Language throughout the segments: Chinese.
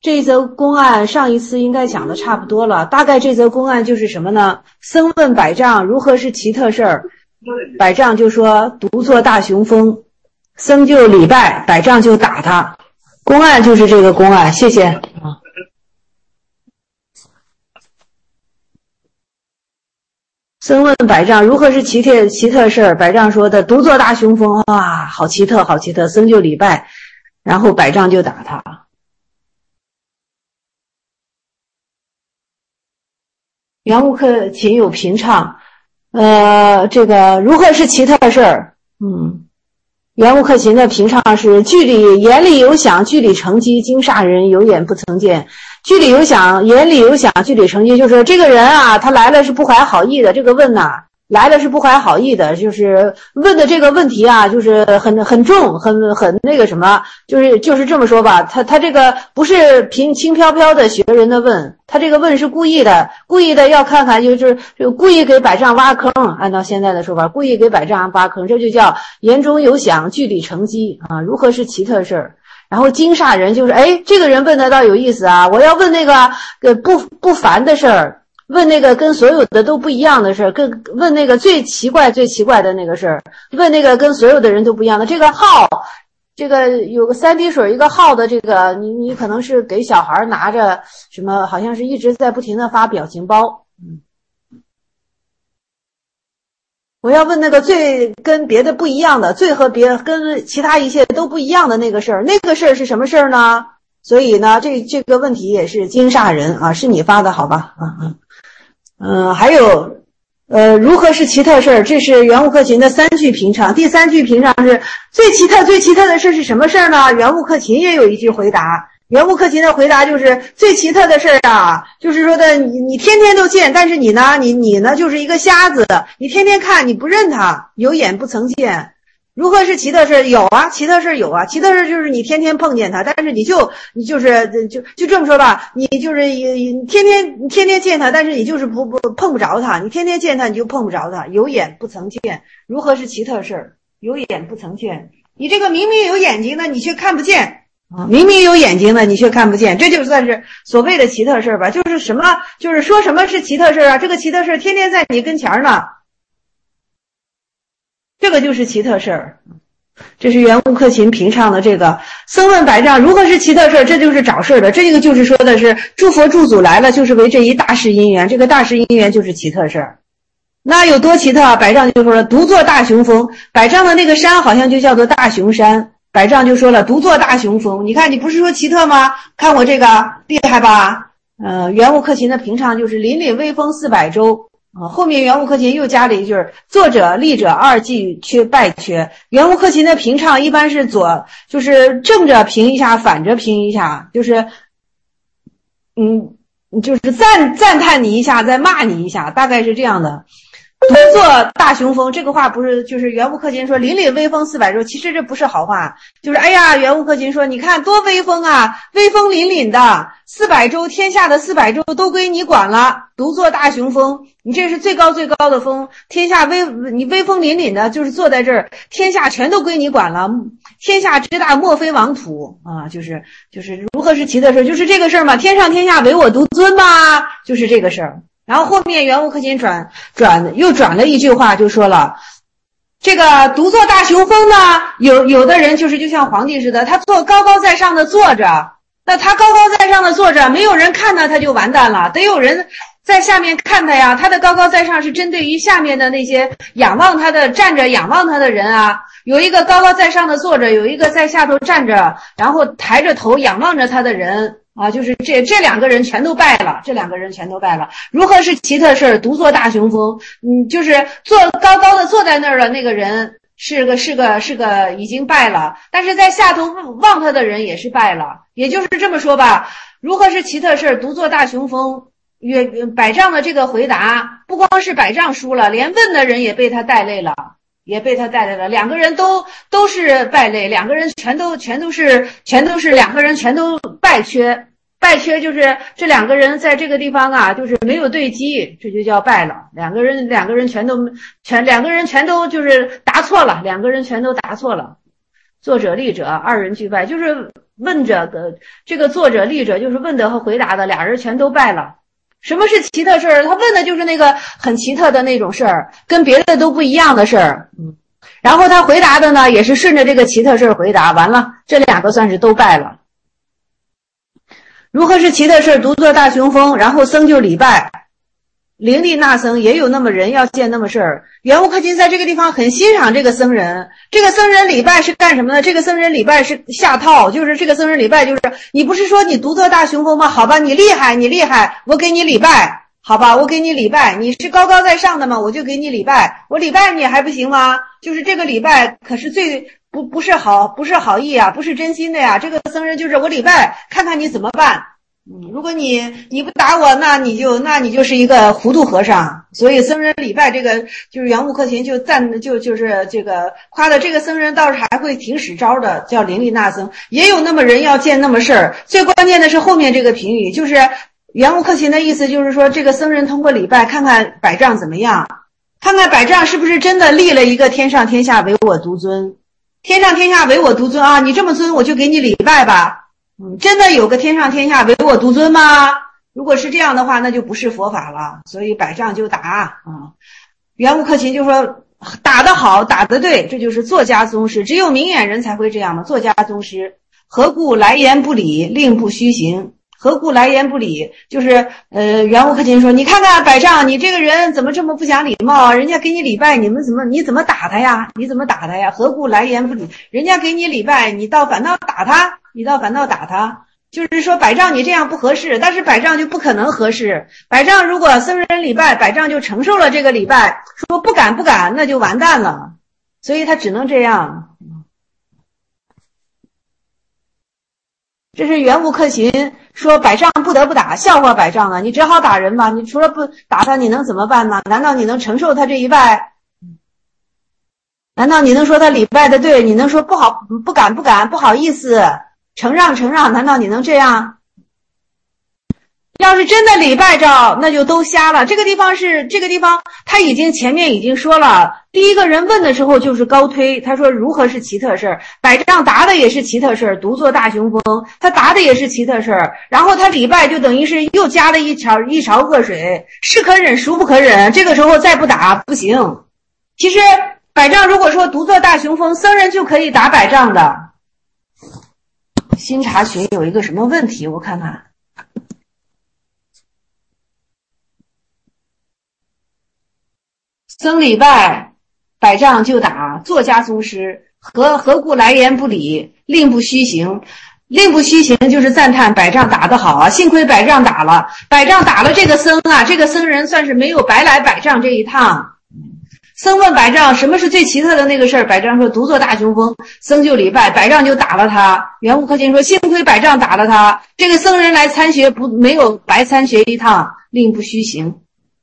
这一则公案上一次应该讲的差不多了，大概这则公案就是什么呢？僧问百丈如何是奇特事儿，百丈就说独坐大雄峰，僧就礼拜，百丈就打他。公案就是这个公案，谢谢啊。僧问百丈如何是奇特事儿，百丈说的独坐大雄峰，哇，好奇特好奇特，僧就礼拜，然后百丈就打他。袁悟克勤有评唱，这个如何是奇特事儿？袁悟克勤的评唱是句里眼里有想，句里成机，惊煞人，有眼不曾见。句里有想，眼里有想，句里成机，就是这个人啊，他来了是不怀好意的。这个问呐，来了是不怀好意的，就是问的这个问题啊，就是很重，很那个什么，就是这么说吧，他这个不是轻飘飘的学人的问，他这个问是故意的要看看，就是故意给百丈挖坑，按照现在的说法，故意给百丈挖坑，这就叫言中有想，句里成机啊，如何是奇特事儿。然后惊煞人就是这个人问的倒有意思啊，我要问那个不凡的事儿，问那个跟所有的都不一样的事儿，问那个最奇怪的那个事儿，问那个跟所有的人都不一样的。这个号，这个有个3滴水一个号的这个，你可能是给小孩拿着什么，好像是一直在不停的发表情包。我要问那个最跟别的不一样的，最和跟其他一切都不一样的那个事儿，那个事儿是什么事儿呢？所以呢，这个问题也是惊煞人啊，是你发的好吧？还有如何是奇特事儿？这是袁悟克勤的3句评唱。第3句评唱是最奇特的事是什么事儿呢？袁悟克勤也有一句回答。袁悟克勤的回答就是最奇特的事儿啊，就是说的你天天都见，但是你呢就是一个瞎子，你天天看你不认他，有眼不曾见。如何是奇特事？有啊，奇特事有啊，奇特事就是你天天碰见他，但是你就这么说吧，你就是天天见他，但是你就是碰不着他，你天天见他你就碰不着他，有眼不曾见。如何是奇特事？有眼不曾见。你这个明明有眼睛的，你却看不见。明明有眼睛的你却看不见，这就算是所谓的奇特事吧。就是什么，就是说什么是奇特事啊？这个奇特事天天在你跟前呢，这个就是奇特事。这是袁悟克勤评唱的这个僧问百丈如何是奇特事，这就是找事的。这个就是说的是诸佛诸祖来了，就是为这一大事因缘，这个大事因缘就是奇特事。那有多奇特啊？百丈就说了独坐大雄峰，百丈的那个山好像就叫做大雄山。百丈就说了独坐大雄峰，你看你不是说奇特吗？看我这个厉害吧？袁悟克勤的评唱就是凛凛微风400州。后面袁悟克勤又加了一句作者立者二句缺败缺。袁悟克勤的评唱一般是就是正着评一下，反着评一下，就是就是赞叹你一下，再骂你一下，大概是这样的。独坐大雄峰，这个话不是就是袁悟克勤说凛凛微风400州，其实这不是好话，就是袁悟克勤说你看多威风啊，威风凛凛的400州，天下的400州都归你管了，独坐大雄峰，你这是最高的峰，天下你威风凛凛的，就是坐在这儿，天下全都归你管了，天下之大莫非王土啊，就是如何是奇特事，就是这个事儿嘛，天上天下唯我独尊嘛，就是这个事儿。然后后面袁悟克勤又转了一句话，就说了这个独坐大雄峰呢，有的人就像皇帝似的，他高高在上的坐着，那他高高在上的坐着，没有人看他就完蛋了，得有人在下面看他呀。他的高高在上是针对于下面的那些站着仰望他的人啊，有一个高高在上的坐着，有一个在下头站着，然后抬着头仰望着他的人啊，就是这两个人全都败了，如何是奇特事？独坐大雄峰，就是高高的坐在那儿的那个人是个已经败了，但是在下头望他的人也是败了，也就是这么说吧，如何是奇特事？独坐大雄峰。百丈的这个回答，不光是百丈输了，连问的人也被他带累了，两个人都是败类，两个人全都是两个人全都败缺，就是这两个人在这个地方啊，就是没有对击，这就叫败了。两个人全都就是答错了，作者立者二人俱败，就是问者的这个作者立者就是问的和回答的俩人全都败了。什么是奇特事儿？他问的就是那个很奇特的那种事儿，跟别的都不一样的事儿。然后他回答的呢，也是顺着这个奇特事儿回答。完了，这两个算是都败了。如何是奇特事儿？独坐大雄峰，然后僧就礼拜。灵力那僧也有那么人要见那么事儿。圆悟克勤在这个地方很欣赏这个僧人。这个僧人礼拜是干什么呢？这个僧人礼拜是下套，就是这个僧人礼拜就是你不是说你独坐大雄峰吗？好吧，你厉害，你厉害，我给你礼拜。好吧，我给你礼拜，你是高高在上的嘛，我就给你礼拜。我礼拜你还不行吗？就是这个礼拜可是不是好意啊，不是真心的呀。这个僧人就是我礼拜，看看你怎么办。如果你不打我，那你就是一个糊涂和尚。所以僧人礼拜这个就是圆悟克勤就是这个夸的这个僧人倒是还会挺使招的，叫伶俐那僧。也有那么人要见那么事儿。最关键的是后面这个评语，就是圆悟克勤的意思就是说，这个僧人通过礼拜看看百丈怎么样，看看百丈是不是真的立了一个天上天下唯我独尊，天上天下唯我独尊啊！你这么尊，我就给你礼拜吧。真的有个天上天下唯我独尊吗？如果是这样的话，那就不是佛法了。所以百丈就打啊。圆悟克勤就说打得好，打得对，这就是作家宗师，只有明眼人才会这样嘛。作家宗师，何故来言不理，令不虚行？何故来言不理？就是圆悟克勤说，你看看百丈，你这个人怎么这么不讲礼貌啊？人家给你礼拜，你怎么打他呀？你怎么打他呀？何故来言不理？人家给你礼拜，你反倒打他，就是说百丈你这样不合适，但是百丈就不可能合适。百丈如果僧人礼拜，百丈就承受了这个礼拜，说不敢，那就完蛋了。所以他只能这样。这是圆悟克勤说百丈不得不打，笑话百丈啊！你只好打人吧，你除了不打他，你能怎么办呢？难道你能承受他这一拜？难道你能说他礼拜的对？你能说不好，不敢，不好意思，承让？难道你能这样？要是真的礼拜着，那就都瞎了。这个地方他前面已经说了，第一个人问的时候就是高推，他说如何是奇特事儿，百丈答的也是奇特事儿，独坐大雄峰，他答的也是奇特事儿，然后他礼拜就等于是又加了一勺恶水，是可忍孰不可忍，这个时候再不打不行。其实百丈如果说独坐大雄峰，僧人就可以打百丈的。新查询有一个什么问题，我看看。僧礼拜，百丈就打，作家宗师，何故来言不理，令不虚行？令不虚行就是赞叹百丈打得好啊，幸亏百丈打了这个僧啊，这个僧人算是没有白来百丈这一趟。僧问百丈什么是最奇特的那个事儿，百丈说独坐大雄峰，僧就礼拜，百丈就打了他。圆悟克勤说幸亏百丈打了他，这个僧人来参学没有白参学一趟，令不虚行。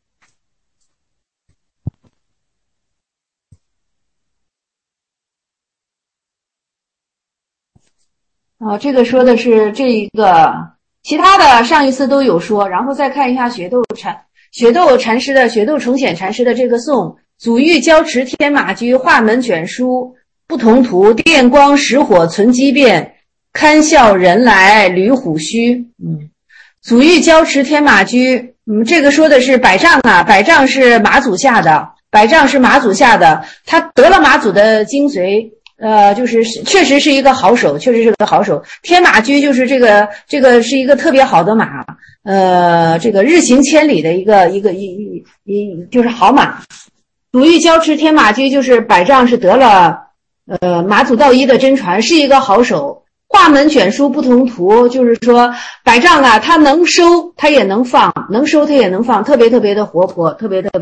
这个说的是这一个，其他的上一次都有说，然后再看一下雪窦禅师的雪窦重显禅师的这个颂：祖玉交持天马居，画门卷书不同途，电光石火存机变，堪笑人来履虎须。祖玉交持天马居，这个说的是百丈啊，百丈是马祖下的，他得了马祖的精髓。就是确实是一个好手，天马驹就是这个是一个特别好的马，这个日行千里的一个就是好马。祖玉交持天马驹就是百丈是得了马祖道一的真传，是一个好手。画门卷书不同途，就是说百丈啊，他能收他也能放，特别的活泼，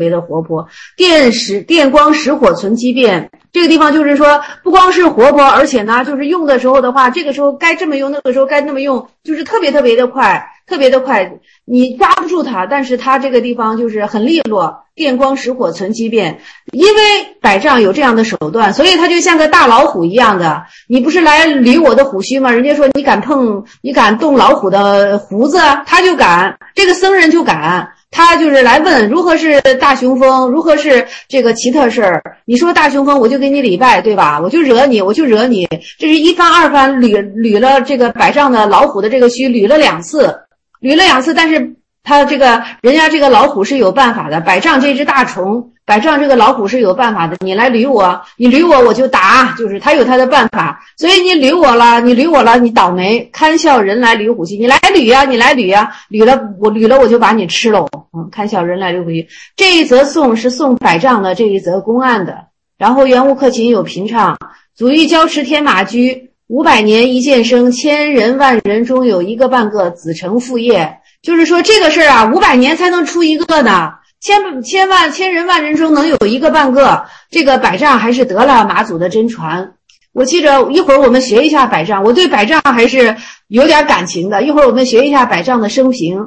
电光石火存机变。这个地方就是说不光是活泼，而且呢就是用的时候的话，这个时候该这么用，那个时候该那么用，就是特别的快，你抓不住它，但是它这个地方就是很利落，电光石火存机变。因为百丈有这样的手段，所以他就像个大老虎一样的，你不是来捋我的虎须吗？人家说你敢动老虎的胡子，他就敢，这个僧人就敢， 他就是来问如何是大雄风，如何是这个奇特事儿。你说大雄风，我就给你礼拜，对吧？我就惹你。这是一番二番捋了这个百丈的老虎的这个须，捋了两次，但是他这个人家这个老虎是有办法的，百丈这只大虫，百丈这个老虎是有办法的。你来捋我，我就打，就是他有他的办法。所以你捋我了，你倒霉，堪笑人来捋虎须。你来捋呀，捋了我就把你吃喽。堪笑人来捋虎须。这一则颂是送百丈的这一则公案的。然后袁无克勤有评唱：祖欲交持天马居，500年一见生，千人万人中有一个半个子承父业。就是说这个事儿啊，500年才能出一个呢，千人万人中能有一个半个。这个百丈还是得了马祖的真传。我记着一会儿我们学一下百丈，我对百丈还是有点感情的。一会儿我们学一下百丈的生平。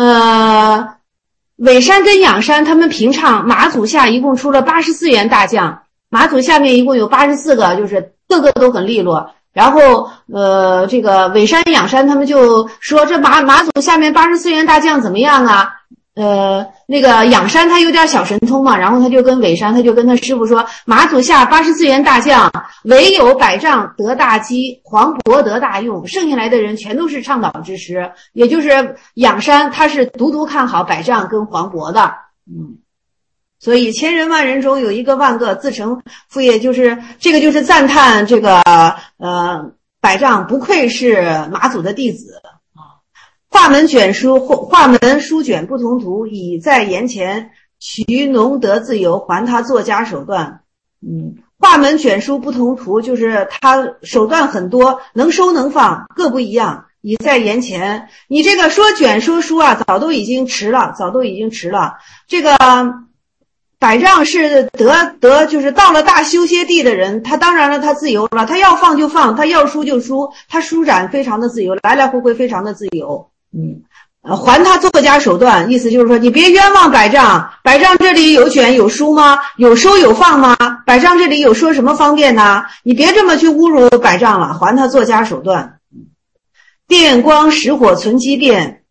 尾山跟仰山他们平唱马祖下一共出了84员大将，马祖下面一共有84个，就是个个都很利落。然后这个尾山仰山他们就说这马祖下面84员大将怎么样啊？那个仰山他有点小神通嘛，然后他就跟尾山，他就跟他师傅说，马祖下84员大将，唯有百丈得大机，黄渤得大用，剩下来的人全都是倡导之师。也就是仰山他是独看好百丈跟黄渤的。所以千人万人中有一个万个自承父业，就是这个就是赞叹这个百丈不愧是马祖的弟子啊。画门书卷不同途，已在眼前，徐农得自由，还他作家手段。画门卷书不同途，就是他手段很多，能收能放，各不一样。已在眼前，你这个说卷说书啊，早都已经迟了。这个百丈是得就是到了大修歇地的人，他当然了，他自由了，他要放就放，他要输就输，他舒展非常的自由，来来回回非常的自由。还他作家手段，意思就是说你别冤枉百丈这里有卷有书吗？有收有放吗？百丈这里有说什么方便呢？你别这么去侮辱百丈了，还他作家手段。电光石火存机变。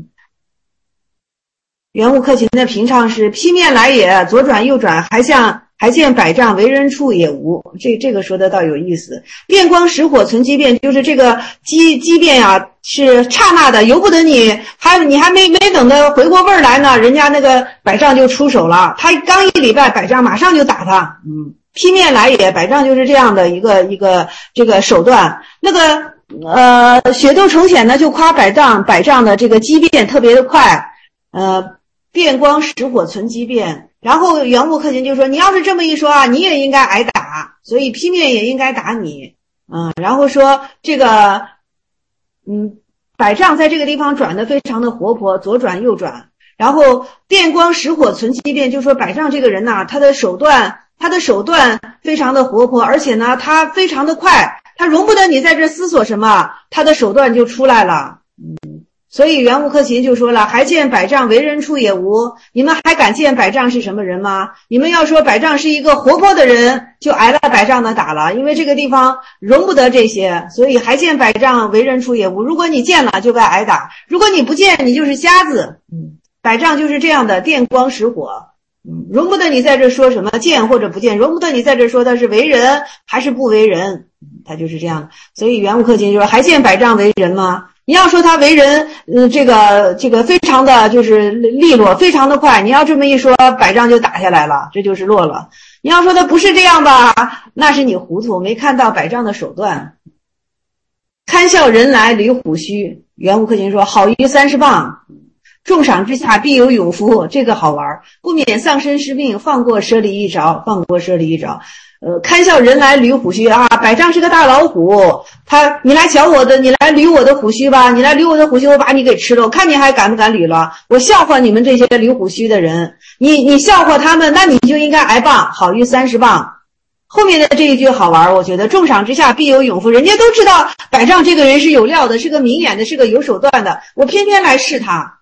袁无克勤的评唱是劈面来也，左转右转，还见百丈为人处也无。这个说的倒有意思。电光石火存机变，就是这个机变啊，是刹那的，由不得你还没等他回过味儿来呢，人家那个百丈就出手了。他刚一礼拜，百丈马上就打他。劈面来也，百丈就是这样的一个这个手段。那个雪窦重显呢就夸百丈的这个机变特别的快。电光石火存机变。然后袁无克勤就说，你要是这么一说啊，你也应该挨打，所以劈面也应该打你。然后说这个百丈在这个地方转得非常的活泼，左转右转。然后电光石火存机变，就说百丈这个人呐，他的手段非常的活泼，而且呢他非常的快，他容不得你在这思索什么，他的手段就出来了。所以袁无克勤就说了，还见百丈为人处也无，你们还敢见百丈是什么人吗？你们要说百丈是一个活泼的人，就挨了百丈的打了，因为这个地方容不得这些，所以还见百丈为人处也无。如果你见了就该挨打，如果你不见你就是瞎子。百丈就是这样的电光石火，容不得你在这说什么见或者不见，容不得你在这说他是为人还是不为人，他就是这样的。所以袁无克勤就说，还见百丈为人吗？你要说他为人，这个非常的就是利落，非常的快。你要这么一说，百丈就打下来了，这就是落了。你要说他不是这样吧，那是你糊涂，没看到百丈的手段。堪笑人来捋虎须，袁无克勤说，好于30磅，重赏之下必有勇夫，这个好玩，不免丧身失命，放过舍里一着。堪笑人来捋虎须啊，百丈是个大老虎，你来瞧我的，你来捋我的虎须吧，你来捋我的虎须，我把你给吃了，我看你还敢不敢捋了。我笑话你们这些捋虎须的人，你笑话他们，那你就应该挨棒，好于30磅。后面的这一句好玩，我觉得重赏之下必有勇夫，人家都知道百丈这个人是有料的，是个明眼的，是个有手段的，我偏偏来试他。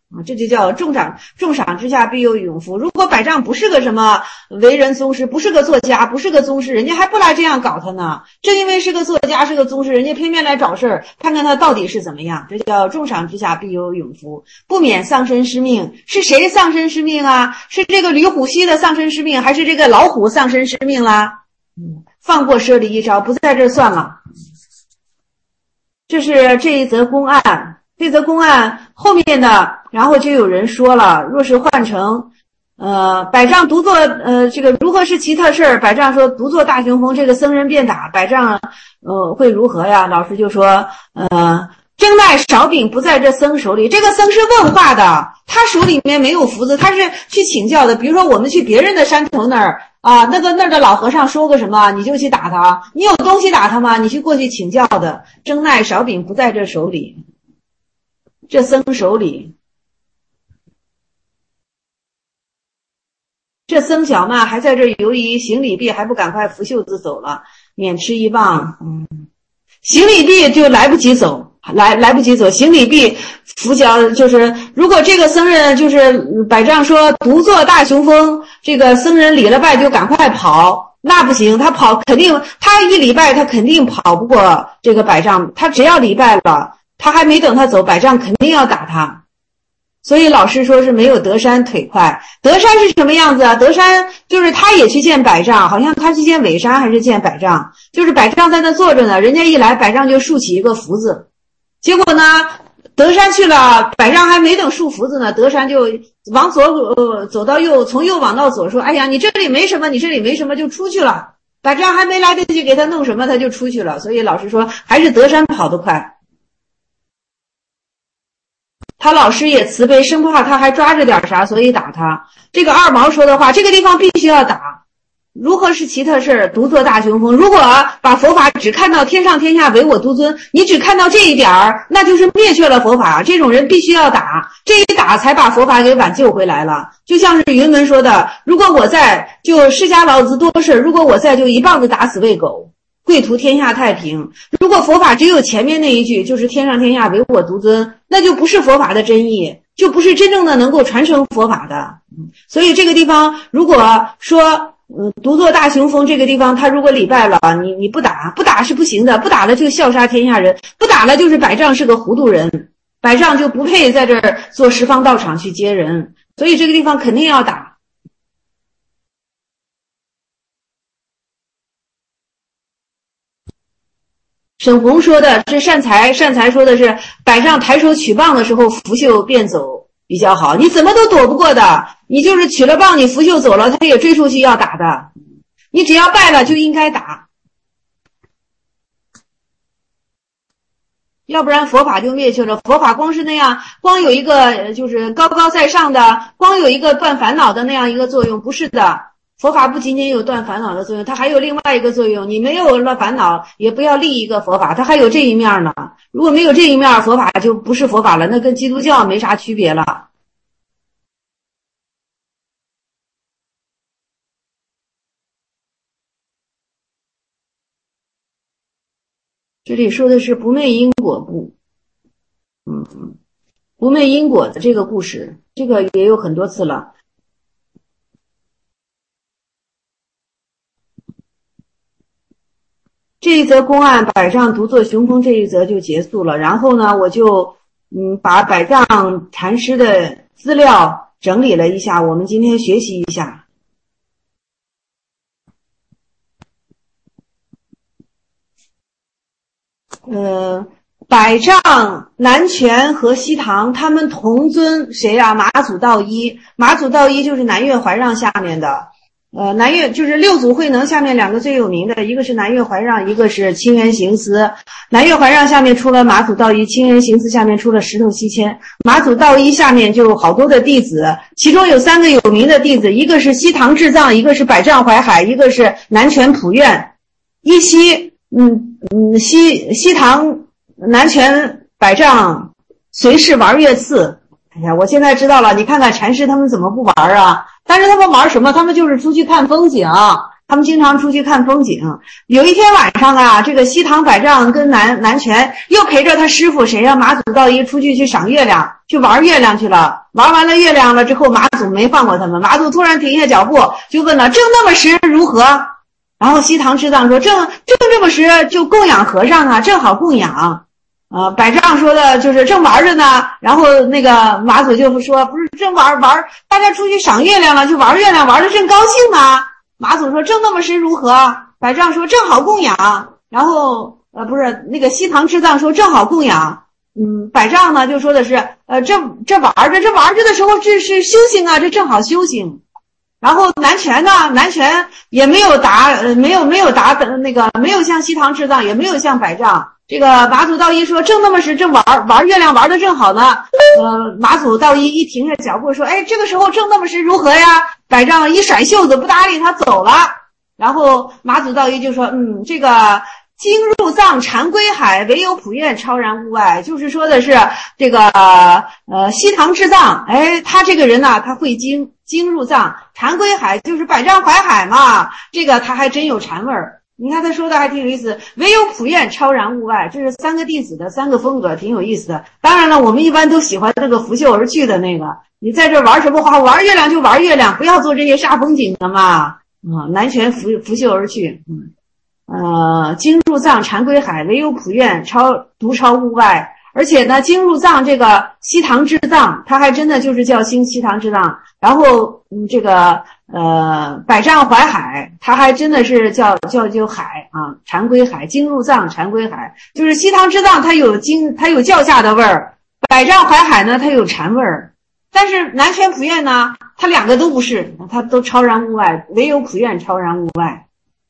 这就叫重赏之下必有勇夫。如果百丈不是个什么为人宗师，不是个作家，不是个宗师，人家还不来这样搞他呢。正因为是个作家，是个宗师，人家偏偏来找事儿，看看他到底是怎么样。这叫重赏之下必有勇夫，不免丧身失命。是谁丧身失命啊？是这个吕虎溪的丧身失命，还是这个老虎丧身失命啦？放过舍利一招，不在这算了。这是这一则公案。这则公案后面的，然后就有人说了，若是换成百丈独坐这个如何是奇特事儿？百丈说独坐大雄峰，这个僧人便打百丈会如何呀？老师就说真奈勺柄不在这僧手里。这个僧是问话的，他手里面没有符子，他是去请教的。比如说我们去别人的山头那儿啊，那儿的老和尚说个什么，你就去打他，你有东西打他吗？你去过去请教的。真奈勺柄不在这手里，这僧手里。这僧小嘛还在这犹疑，行李毕还不赶快拂袖子走了，免吃一棒。行李毕就来不及走，来不及走。行李毕拂脚，就是如果这个僧人就是百丈说独坐大雄峰，这个僧人礼了拜就赶快跑，那不行，他跑肯定，他一礼拜他肯定跑不过这个百丈，他只要礼拜了，他还没等他走，百丈肯定要打他。所以老师说是没有德山腿快。德山是什么样子啊？德山就是他也去见百丈，好像他去见尾山还是见百丈，就是百丈在那坐着呢，人家一来百丈就竖起一个福字，结果呢德山去了，百丈还没等竖福子呢，德山就往左走到右，从右往到左说，哎呀你这里没什么，你这里没什么，就出去了。百丈还没来得及给他弄什么，他就出去了。所以老师说还是德山跑得快。他老师也慈悲，生怕他还抓着点啥，所以打他。这个二毛说的话，这个地方必须要打。如何是奇特事？独坐大雄峰。如果把佛法只看到天上天下唯我独尊，你只看到这一点儿，那就是灭却了佛法。这种人必须要打，这一打才把佛法给挽救回来了。就像是云门说的，如果我在，就释迦老子多事；如果我在，就一棒子打死喂狗。贵图天下太平。如果佛法只有前面那一句，就是天上天下唯我独尊，那就不是佛法的真意，就不是真正的能够传承佛法的。所以这个地方如果说独坐大雄峰这个地方，他如果礼拜了，你不打是不行的，不打了就笑杀天下人，不打了就是百丈是个糊涂人，百丈就不配在这儿做十方道场去接人，所以这个地方肯定要打。沈红说的，这善财说的是百丈抬手取棒的时候拂袖便走比较好，你怎么都躲不过的，你就是取了棒你拂袖走了，他也追出去要打的，你只要败了就应该打，要不然佛法就灭去了。佛法光是那样，光有一个就是高高在上的，光有一个断烦恼的那样一个作用，不是的。佛法不仅仅有断烦恼的作用，它还有另外一个作用，你没有了烦恼也不要立一个佛法，它还有这一面呢。如果没有这一面，佛法就不是佛法了，那跟基督教没啥区别了。这里说的是不昧因果部，不昧因果的这个故事，这个也有很多次了。这一则公案百丈独坐雄峰这一则就结束了，然后呢我就把百丈禅师的资料整理了一下，我们今天学习一下。百丈、南泉和西塘他们同尊谁啊？马祖道一。马祖道一就是南岳怀让下面的。南岳就是六祖慧能下面两个最有名的，一个是南岳怀让，一个是清源行思。南岳怀让下面出了马祖道一，清源行思下面出了石头西迁。马祖道一下面就有好多的弟子，其中有三个有名的弟子，一个是西塘智藏，一个是百丈怀海，一个是南泉普愿。西塘、南泉、百丈随侍玩乐次。哎呀，我现在知道了，你看看禅师他们怎么不玩啊？但是他们玩什么？他们就是出去看风景， 他们经常出去看风景。有一天晚上啊，这个西堂百丈跟南拳又陪着他师傅谁呀，马祖道一出去赏月亮，去玩月亮去了。玩完了月亮了之后，马祖没放过他们。马祖突然停下脚步，就问了：正那么时如何？然后西堂智藏说：正这么时就供养和尚啊，正好供养。百丈说的就是正玩着呢。然后那个马祖就说：不是正玩，大家出去赏月亮了，就玩月亮，玩的正高兴呢。马祖说：正那么时如何？百丈说：正好供养。然后不是那个西堂智藏说：正好供养。百丈呢就说的是这玩着的时候，这是修行啊，这正好修行。然后南拳也没有答没有像西堂智藏，也没有像百丈。这个马祖道一说：正那么时，正玩月亮玩的正好呢。马祖道一停下脚步说：哎，这个时候正那么时如何呀？百丈一甩袖子不搭理他走了。然后马祖道一就说：这个经入藏禅归海，唯有普愿超然物外。就是说的是这个西堂智藏，哎，他这个人呢，他会经入藏禅归海，就是百丈怀海嘛，这个他还真有禅味儿。你看他说的还挺有意思，唯有普愿超然物外，这是三个弟子的三个风格，挺有意思的。当然了，我们一般都喜欢这个拂袖而去的那个。你在这玩什么花？玩月亮就玩月亮，不要做这些煞风景的嘛。南拳拂袖而去。经入藏禅归海，唯有普愿独超物外。而且呢，经入藏这个西堂智藏，他还真的就是叫西堂智藏。然后这个百丈怀海，他还真的是叫海啊，禅归海，经入藏禅归海。就是西堂智藏他有教下的味儿，百丈怀海呢他有禅味儿。但是南拳普愿呢，他两个都不是，他都超然物外，唯有普愿超然物外。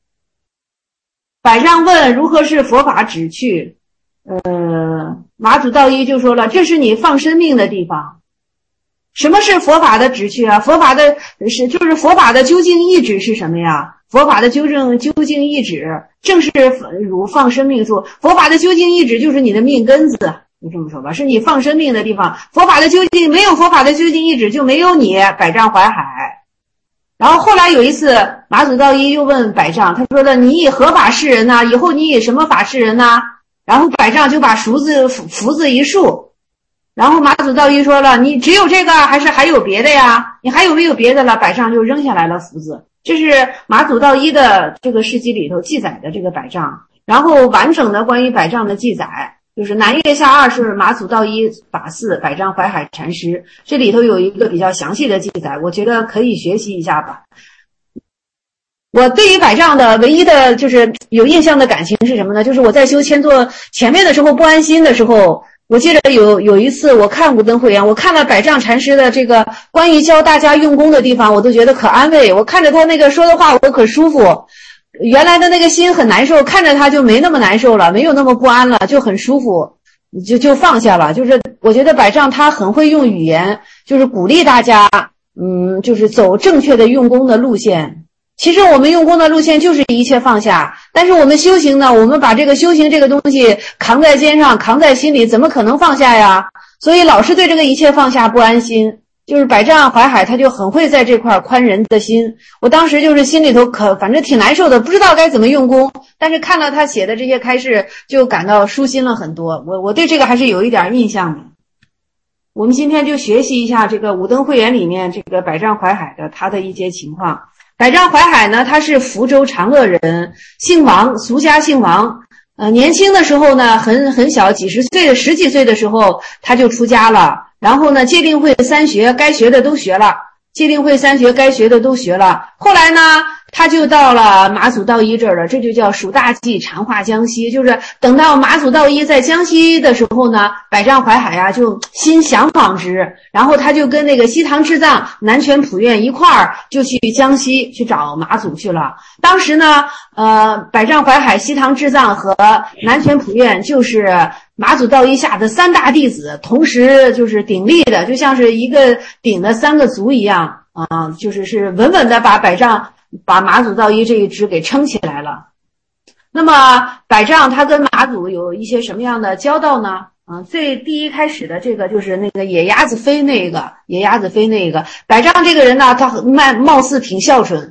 百丈问如何是佛法旨趣？马祖道一就说了，这是你放生命的地方。什么是佛法的旨趣啊？佛法的究竟意旨是什么呀？佛法的究竟意旨正是如放生命处。佛法的究竟意旨就是你的命根子，就这么说吧，是你放生命的地方。没有佛法的究竟意旨，就没有你百丈怀海。然后后来有一次，马祖道一又问百丈，他说的：你以何法示人呢？以后你以什么法示人呢？然后百丈就把福字一竖。然后马祖道一说了：你只有这个还是还有别的呀？你还有没有别的了？百丈就扔下来了福字。这是马祖道一的这个事迹里头记载的这个百丈。然后完整的关于百丈的记载，就是南岳下二是马祖道一法寺，百丈怀海禅师，这里头有一个比较详细的记载，我觉得可以学习一下吧。我对于百丈的唯一的就是有印象的感情是什么呢？就是我在修千座前面的时候不安心的时候，我记得有一次我看五灯会员，我看了百丈禅师的这个关于教大家用功的地方，我都觉得可安慰。我看着他那个说的话，我可舒服。原来的那个心很难受，看着他就没那么难受了，没有那么不安了，就很舒服，就放下了。就是我觉得百丈他很会用语言，就是鼓励大家，就是走正确的用功的路线。其实我们用功的路线就是一切放下，但是我们修行呢，我们把这个修行这个东西扛在肩上，扛在心里，怎么可能放下呀？所以老是对这个一切放下不安心。就是百丈怀海他就很会在这块宽人的心。我当时就是心里头反正挺难受的，不知道该怎么用功，但是看了他写的这些开示，就感到舒心了很多。我对这个还是有一点印象的。我们今天就学习一下这个五灯会员里面这个百丈怀海的他的一些情况。百丈怀海呢，他是福州长乐人，姓王，俗家姓王。年轻的时候呢，很小，十几岁的时候他就出家了。然后呢，戒定慧三学该学的都学了，戒定慧三学该学的都学了。后来呢，他就到了马祖道一这儿了，这就叫蜀大寂禅化江西。就是等到马祖道一在江西的时候呢，百丈怀海啊就心向往之，然后他就跟那个西堂智藏、南拳普愿一块儿就去江西去找马祖去了。当时呢，百丈怀海、西堂智藏和南拳普愿就是马祖道一下的三大弟子，同时就是鼎立的，就像是一个鼎的三个足一样啊，就是稳稳的把马祖道一这一支给撑起来了。那么百丈他跟马祖有一些什么样的交道呢？第一开始的这个就是那个野鸭子飞那个百丈这个人呢，他貌似挺孝顺。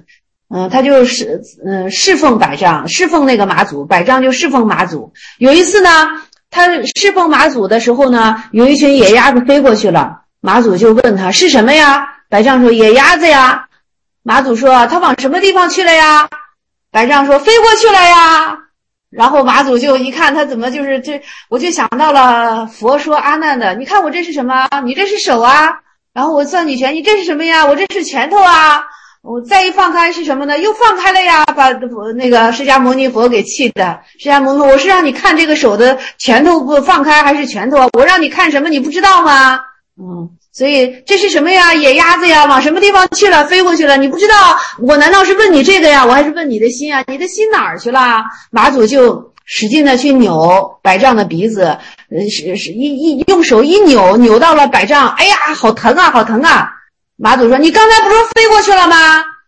他就是侍奉百丈，侍奉那个马祖，百丈就侍奉马祖。有一次呢，他侍奉马祖的时候呢，有一群野鸭子飞过去了，马祖就问他是什么呀？百丈说野鸭子呀。马祖说他往什么地方去了呀？百丈说飞过去了呀。然后马祖就一看他怎么就是这，我就想到了佛说阿难的，你看我这是什么？你这是手啊。然后我算举拳，你这是什么呀？我这是拳头啊。我再一放开是什么呢？又放开了呀，把那个释迦牟尼佛给气的。释迦牟尼佛，我是让你看这个手的拳头不放开还是拳头啊？我让你看什么你不知道吗？所以这是什么呀？野鸭子呀，往什么地方去了？飞过去了，你不知道？我难道是问你这个呀？我还是问你的心啊？你的心哪儿去了？马祖就使劲的去扭百丈的鼻子，用手一扭，扭到了百丈，哎呀，好疼啊，好疼啊！马祖说：“你刚才不是飞过去了吗？”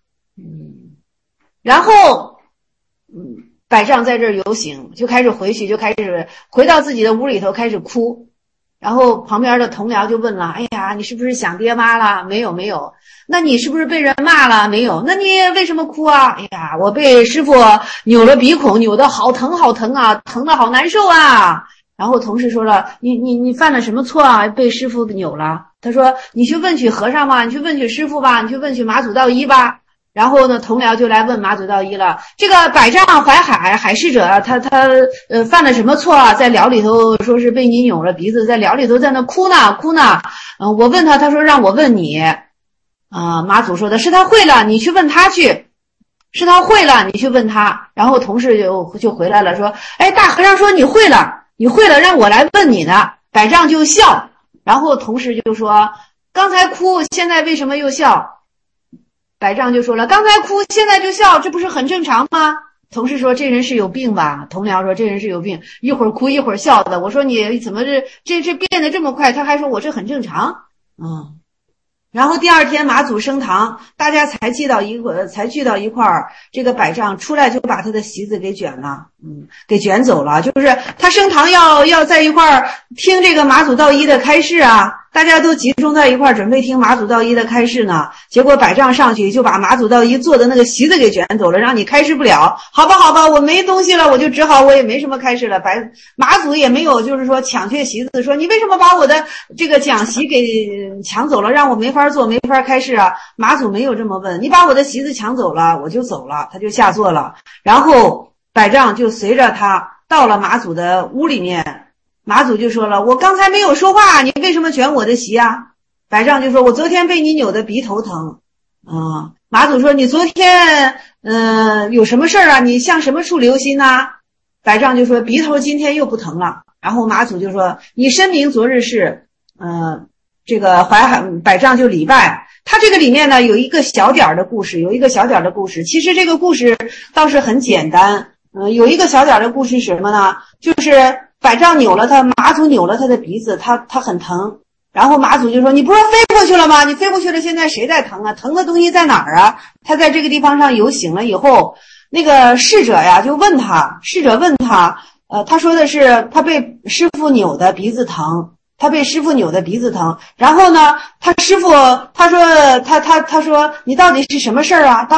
然后，百丈在这儿游行，就开始回到自己的屋里头开始哭。然后旁边的同僚就问了：“哎呀，你是不是想爹妈了？”“没有，没有。”“那你是不是被人骂了？”“没有。”“那你为什么哭啊？”“哎呀，我被师傅扭了鼻孔，扭得好疼好疼啊，疼得好难受啊。”然后同事说了：“你犯了什么错啊？被师傅扭了？”他说：“你去问取和尚吧，你去问取师傅吧，你去问取马祖道一吧。”然后呢，同僚就来问马祖道一了：“这个百丈怀海侍者，他犯了什么错啊？在寮里头说是被你扭了鼻子，在寮里头在那哭呢。我问他，他说让我问你。马祖说的是他会了，你去问他去。是他会了，你去问他。然后同事就回来了，说：哎，大和尚说你会了，让我来问你呢。百丈就笑。然后同事就说：刚才哭，现在为什么又笑？百丈就说了：刚才哭，现在就笑，这不是很正常吗？同事说：这人是有病吧？同僚说：这人是有病，一会儿哭一会儿笑的。我说你怎么这变得这么快？他还说我这很正常。然后第二天马祖升堂，大家才聚到一块儿，这个百丈出来就把他的席子给卷了，给卷走了。就是他升堂要在一块儿听这个马祖道一的开示啊，大家都集中在一块儿准备听马祖道一的开示呢。结果百丈上去就把马祖道一坐的那个席子给卷走了，让你开示不了。好吧，我没东西了，我就只好我也没什么开示了。马祖也没有就是说抢却席子，说你为什么把我的这个讲席给抢走了，让我没法做没法开示啊？马祖没有这么问，你把我的席子抢走了，我就走了，他就下座了。然后百丈就随着他到了马祖的屋里面，马祖就说了：我刚才没有说话，你为什么卷我的席啊？百丈就说：我昨天被你扭的鼻头疼。马祖说：你昨天有什么事儿啊？你向什么处留心啊？百丈就说：鼻头今天又不疼了。然后马祖就说：你深明昨日事。这个百丈就礼拜。他这个里面呢有一个小点的故事，其实这个故事倒是很简单。有一个小点的故事是什么呢？就是百丈马祖扭了他的鼻子，他很疼。然后马祖就说：你不是飞过去了吗？你飞过去了，现在谁在疼啊？疼的东西在哪儿啊？他在这个地方上游行了以后，那个侍者问他，他说的是他被师傅扭的鼻子疼。然后呢，他师傅他说你到底是什么事儿啊？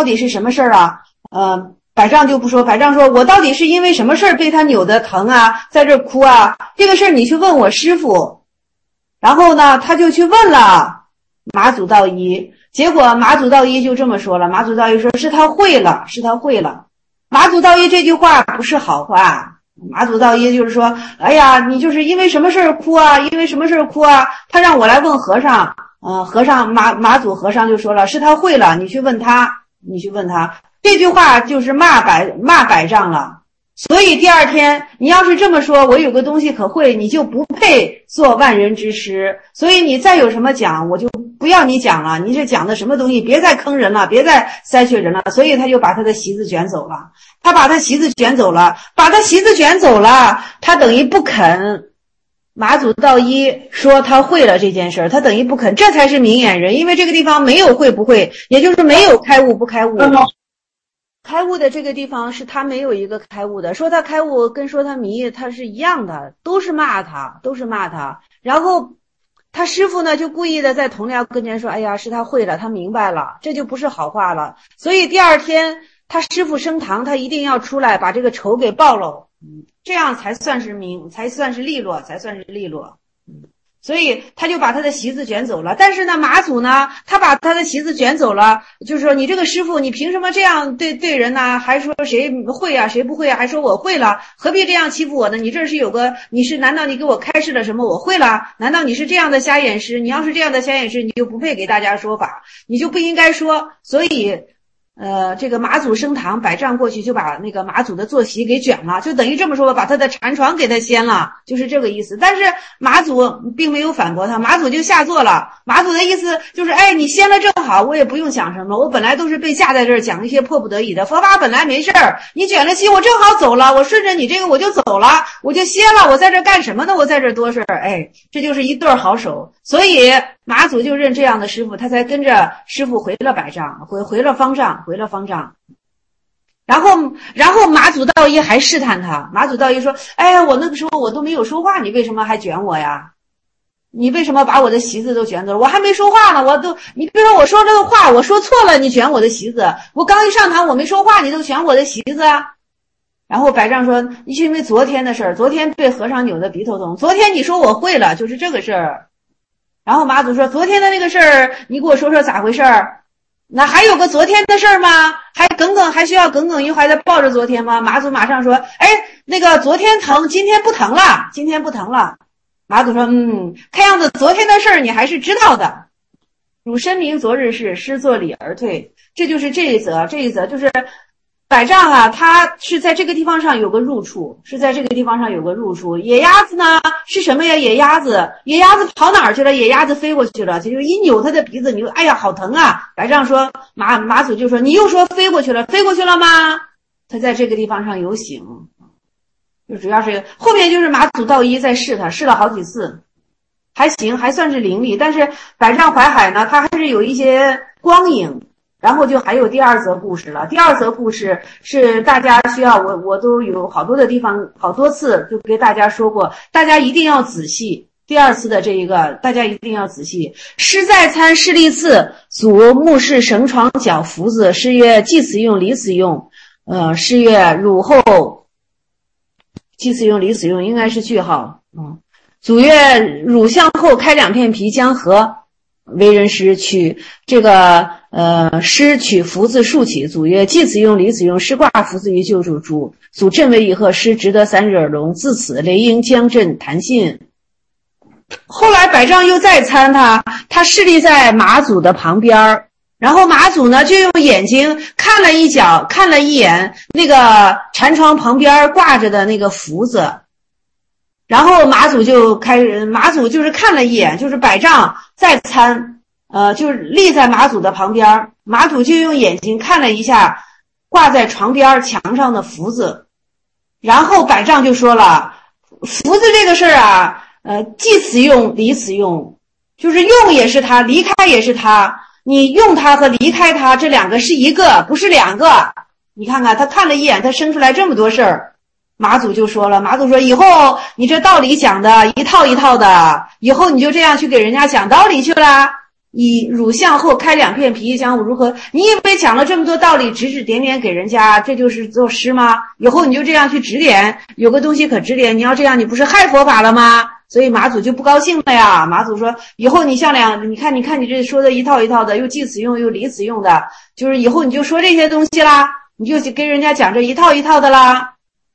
百丈就不说，百丈说：我到底是因为什么事儿被他扭的疼啊，在这哭啊？这个事儿你去问我师傅。然后呢，他就去问了马祖道一，结果马祖道一就这么说了，马祖道一说是他会了。马祖道一这句话不是好话。马祖道一就是说：哎呀，你就是因为什么事儿哭啊？他让我来问和尚。和尚马祖和尚就说了：是他会了，你去问他。这句话就是骂百丈了。所以第二天你要是这么说，我有个东西可会，你就不配做万人之师。所以你再有什么讲，我就不要你讲了，你这讲的什么东西，别再坑人了，别再塞缺人了。所以他就把他的席子卷走了。把他席子卷走了，他等于不肯马祖道一说他会了这件事儿，他等于不肯，这才是明眼人。因为这个地方没有会不会，也就是没有开悟不开悟。开悟的这个地方是他没有一个开悟的，说他开悟跟说他迷他是一样的，都是骂他。然后他师傅呢就故意的在同僚跟前说，哎呀，是他会了，他明白了，这就不是好话了。所以第二天他师傅升堂，他一定要出来把这个仇给报喽，这样才算是才算是利落。所以他就把他的席子卷走了。但是呢，马祖呢，他把他的席子卷走了，就是说你这个师傅，你凭什么这样对人呢？还说谁会啊，谁不会啊？还说我会了，何必这样欺负我呢？你这是难道你给我开示了什么？我会了？难道你是这样的瞎眼师？你要是这样的瞎眼师，你就不配给大家说法，你就不应该说。所以这个马祖升堂，百丈过去就把那个马祖的坐席给卷了，就等于这么说吧，把他的禅床给他掀了，就是这个意思。但是马祖并没有反驳他，马祖就下座了。马祖的意思就是，哎，你掀了正好，我也不用想什么，我本来都是被架在这儿讲一些迫不得已的，佛法本来没事儿，你卷了席，我正好走了，我顺着你这个我就走了，我就歇了，我在这干什么呢？我在这多事儿，哎，这就是一对好手。所以马祖就认这样的师傅，他才跟着师傅回了百丈，回了方丈。然后马祖道一还试探他，马祖道一说，哎，我那个时候我都没有说话，你为什么还卷我呀？你为什么把我的席子都卷走了？我还没说话呢，你比如说我说这个话我说错了，你卷我的席子，我刚一上堂我没说话，你都卷我的席子啊。然后百丈说，你是因为昨天的事儿，昨天被和尚扭的鼻头痛，昨天你说我会了，就是这个事儿。然后马祖说，昨天的那个事儿你给我说说咋回事儿？那还有个昨天的事儿吗？还需要耿耿于怀的抱着昨天吗？马祖马上说，哎，那个昨天疼，今天不疼了。马祖说，看样子昨天的事儿你还是知道的。汝深明昨日事，师作礼而退。这就是这一则就是百丈啊，他是在这个地方上有个入处，野鸭子呢是什么呀？野鸭子跑哪儿去了？野鸭子飞过去了，就一扭他的鼻子，你就哎呀好疼啊！百丈说，马祖就说，你又说飞过去了吗？他在这个地方上有醒，就主要是后面就是马祖道一在试他，试了好几次，还行，还算是灵力。但是百丈怀海呢，他还是有一些光影。然后就还有第二则故事了。第二则故事是大家需要我都有好多的地方，好多次就给大家说过，大家一定要仔细。第二次的这一个，大家一定要仔细。师在参室立次，祖目视绳床脚福子。师曰：既此用，离此用。师曰：汝后既此用，离此用，应该是句号。祖曰：汝向后开2片皮，将何？为人师取这个师取福字竖起。祖曰：既此用，离此用。师挂福字于救主主。祖振为一贺，师值得3日耳聋。自此雷音将震弹信。后来百丈又再参他侍立在马祖的旁边，然后马祖呢就用眼睛看了一眼那个禅床旁边挂着的那个福字。然后马祖就是看了一眼，就是百丈再参，就是立在马祖的旁边，马祖就用眼睛看了一下挂在床边墙上的福字，然后百丈就说了，福字这个事儿啊，既此用，离此用，就是用也是他，离开也是他，你用它和离开它这两个是一个，不是两个。你看看他看了一眼，他生出来这么多事儿。马祖就说了，马祖说，以后你这道理讲的一套一套的，以后你就这样去给人家讲道理去了。以汝向后开2片皮，讲我如何？你以为讲了这么多道理，指指点点给人家，这就是做师吗？以后你就这样去指点，有个东西可指点，你要这样，你不是害佛法了吗？所以马祖就不高兴了呀。马祖说，以后你像你看你这说的一套一套的，又既此用又离此用的，就是以后你就说这些东西啦，你就跟人家讲这一套一套的啦。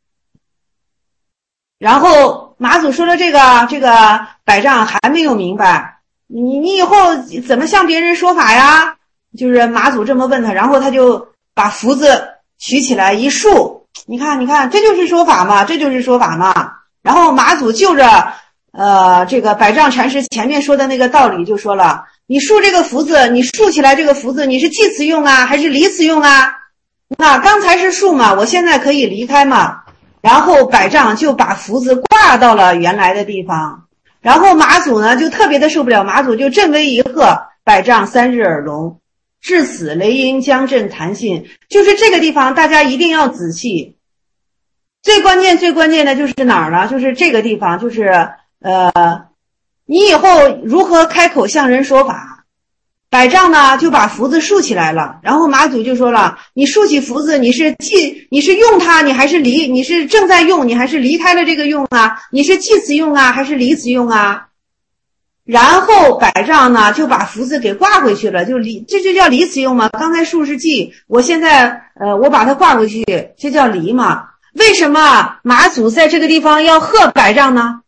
然后马祖说了这个百丈还没有明白，你以后怎么向别人说法呀？就是马祖这么问他，然后他就把福字取起来一竖，你看这就是说法嘛，然后马祖就着这个百丈禅师前面说的那个道理就说了，你竖这个福字，你竖起来这个福字，你是既此用啊还是离此用啊？那刚才是竖嘛，我现在可以离开嘛。然后百丈就把福字挂到了原来的地方，然后马祖呢就特别的受不了，马祖就振为一贺，百丈3日耳聋。至此雷音将震弹信，就是这个地方大家一定要仔细。最关键的就是哪儿呢？就是这个地方，就是你以后如何开口向人说法？百丈呢就把福字竖起来了，然后马祖就说了，你竖起福字，你是用它，你还是你是正在用，你还是离开了这个用啊？你是继此用啊，还是离此用啊？然后百丈呢就把福字给挂回去了，这就叫离此用嘛。刚才竖是继，我现在我把它挂回去，这叫离嘛。为什么马祖在这个地方要喝百丈呢？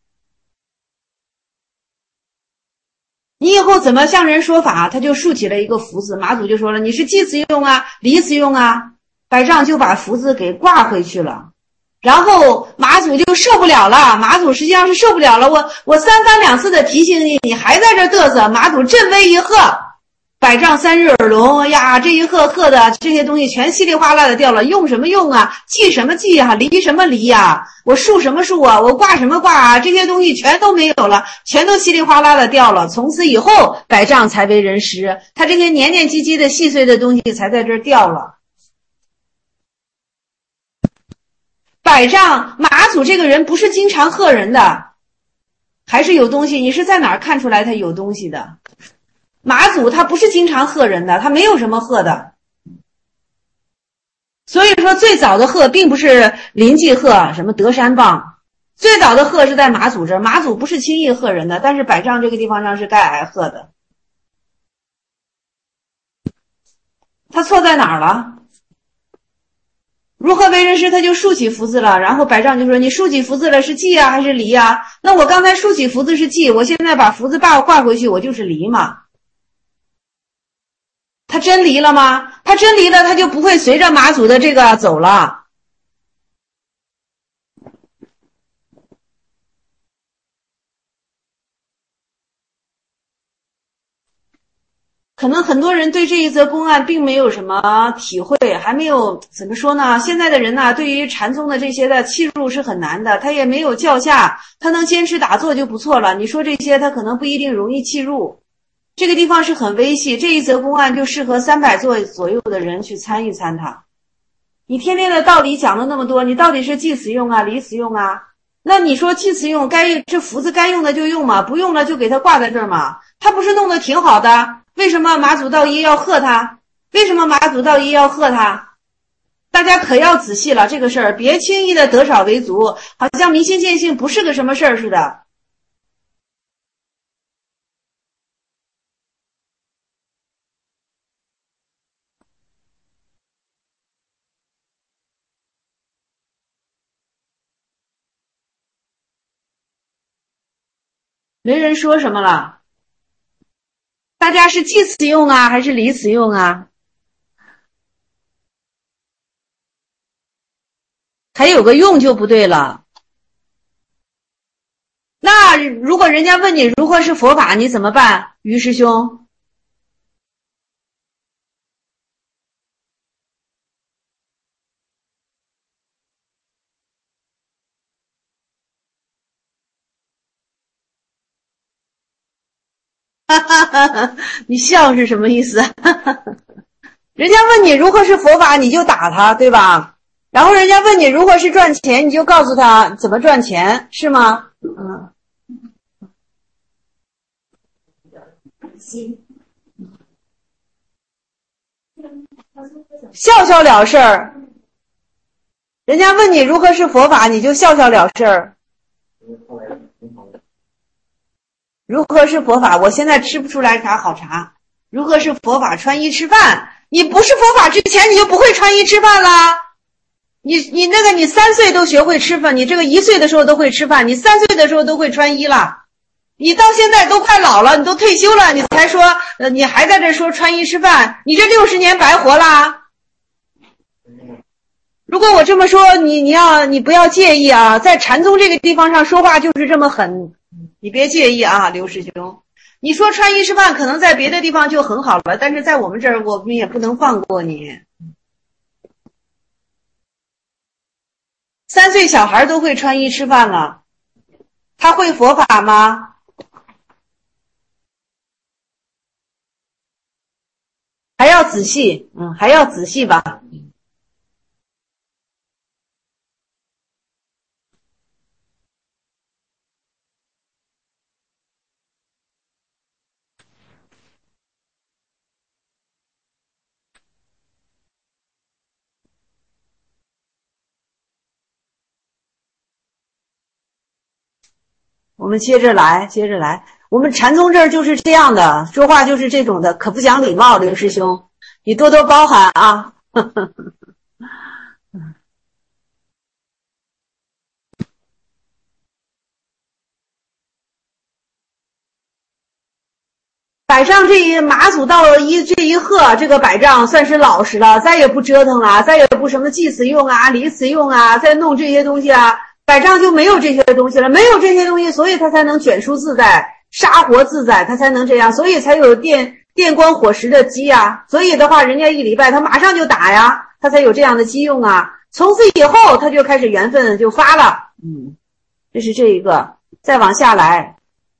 你以后怎么向人说法？他就竖起了一个福字，马祖就说了，你是继此用啊，离此用啊。百丈就把福字给挂回去了，然后马祖就受不了了。马祖实际上是受不了了，我三番两次的提醒你，你还在这嘚瑟。马祖震威一喝，百丈三日耳聋呀！这一喝的这些东西全稀里哗啦的掉了，用什么用啊？记什么记啊？离什么离呀？我竖什么竖啊？我挂什么挂啊？这些东西全都没有了，全都稀里哗啦的掉了。从此以后，百丈才为人师，他这些黏黏唧唧的细碎的东西才在这儿掉了。百丈马祖这个人不是经常喝人的，还是有东西。你是在哪儿看出来他有东西的？马祖他不是经常喝人的，他没有什么喝的。所以说最早的喝并不是临济喝什么德山棒，最早的喝是在马祖这儿。马祖不是轻易喝人的，但是百丈这个地方上是该挨喝的。他错在哪儿了？如何为人师，他就竖起福字了，然后百丈就说，你竖起福字了是继啊还是离啊？那我刚才竖起福字是继，我现在把福字挂回去，我就是离嘛。他真离了吗？他真离了，他就不会随着马祖的这个走了。可能很多人对这一则公案并没有什么体会，还没有怎么说呢？现在的人呢，对于禅宗的这些的契入是很难的，他也没有教下，他能坚持打坐就不错了。你说这些，他可能不一定容易契入。这个地方是很微细，这一则公案就适合300座左右的人去参与参它。你天天的道理讲了那么多，你到底是继此用啊，离此用啊？那你说继此用，这福字该用的就用嘛，不用了就给它挂在这儿嘛。他不是弄得挺好的？为什么马祖道一要喝他？为什么马祖道一要喝他？大家可要仔细了这个事儿，别轻易的得少为足，好像迷信见性不是个什么事儿似的。没人说什么了？大家是继此用啊，还是离此用啊？还有个用就不对了。那如果人家问你如何是佛法，你怎么办？于师兄，哈哈哈哈，你笑是什么意思？人家问你如何是佛法，你就打他，对吧？然后人家问你如何是赚钱，你就告诉他怎么赚钱，是吗？嗯，笑笑了事儿。人家问你如何是佛法，你就笑笑了事儿。如何是佛法？我现在吃不出来啥好茶。如何是佛法？穿衣吃饭。你不是佛法之前，你就不会穿衣吃饭啦。你3岁都学会吃饭，你这个1岁的时候都会吃饭，你3岁的时候都会穿衣了。你到现在都快老了，你都退休了，你才说你还在这说穿衣吃饭，你这60年白活啦。如果我这么说，你不要介意啊，在禅宗这个地方上说话就是这么狠，你别介意啊，刘师兄。你说穿衣吃饭可能在别的地方就很好了，但是在我们这儿我们也不能放过你。3岁小孩都会穿衣吃饭了，他会佛法吗？还要仔细，还要仔细吧。 我们接着来。我们禅宗这儿就是这样的，说话就是这种的，可不讲礼貌，刘师兄，你多多包涵啊。摆仗马祖到了这一贺，这个摆仗算是老实了，再也不折腾了，再也不什么祭祀用啊、礼祀用啊，再弄这些东西啊，摆仗就没有这些东西了，没有这些东西，所以他才能卷书自在，杀活自在，他才能这样，所以才有电光火石的机啊，所以的话，人家一礼拜他马上就打呀，他才有这样的机用啊。从此以后，他就开始缘分就发了。这是这一个，再往下来。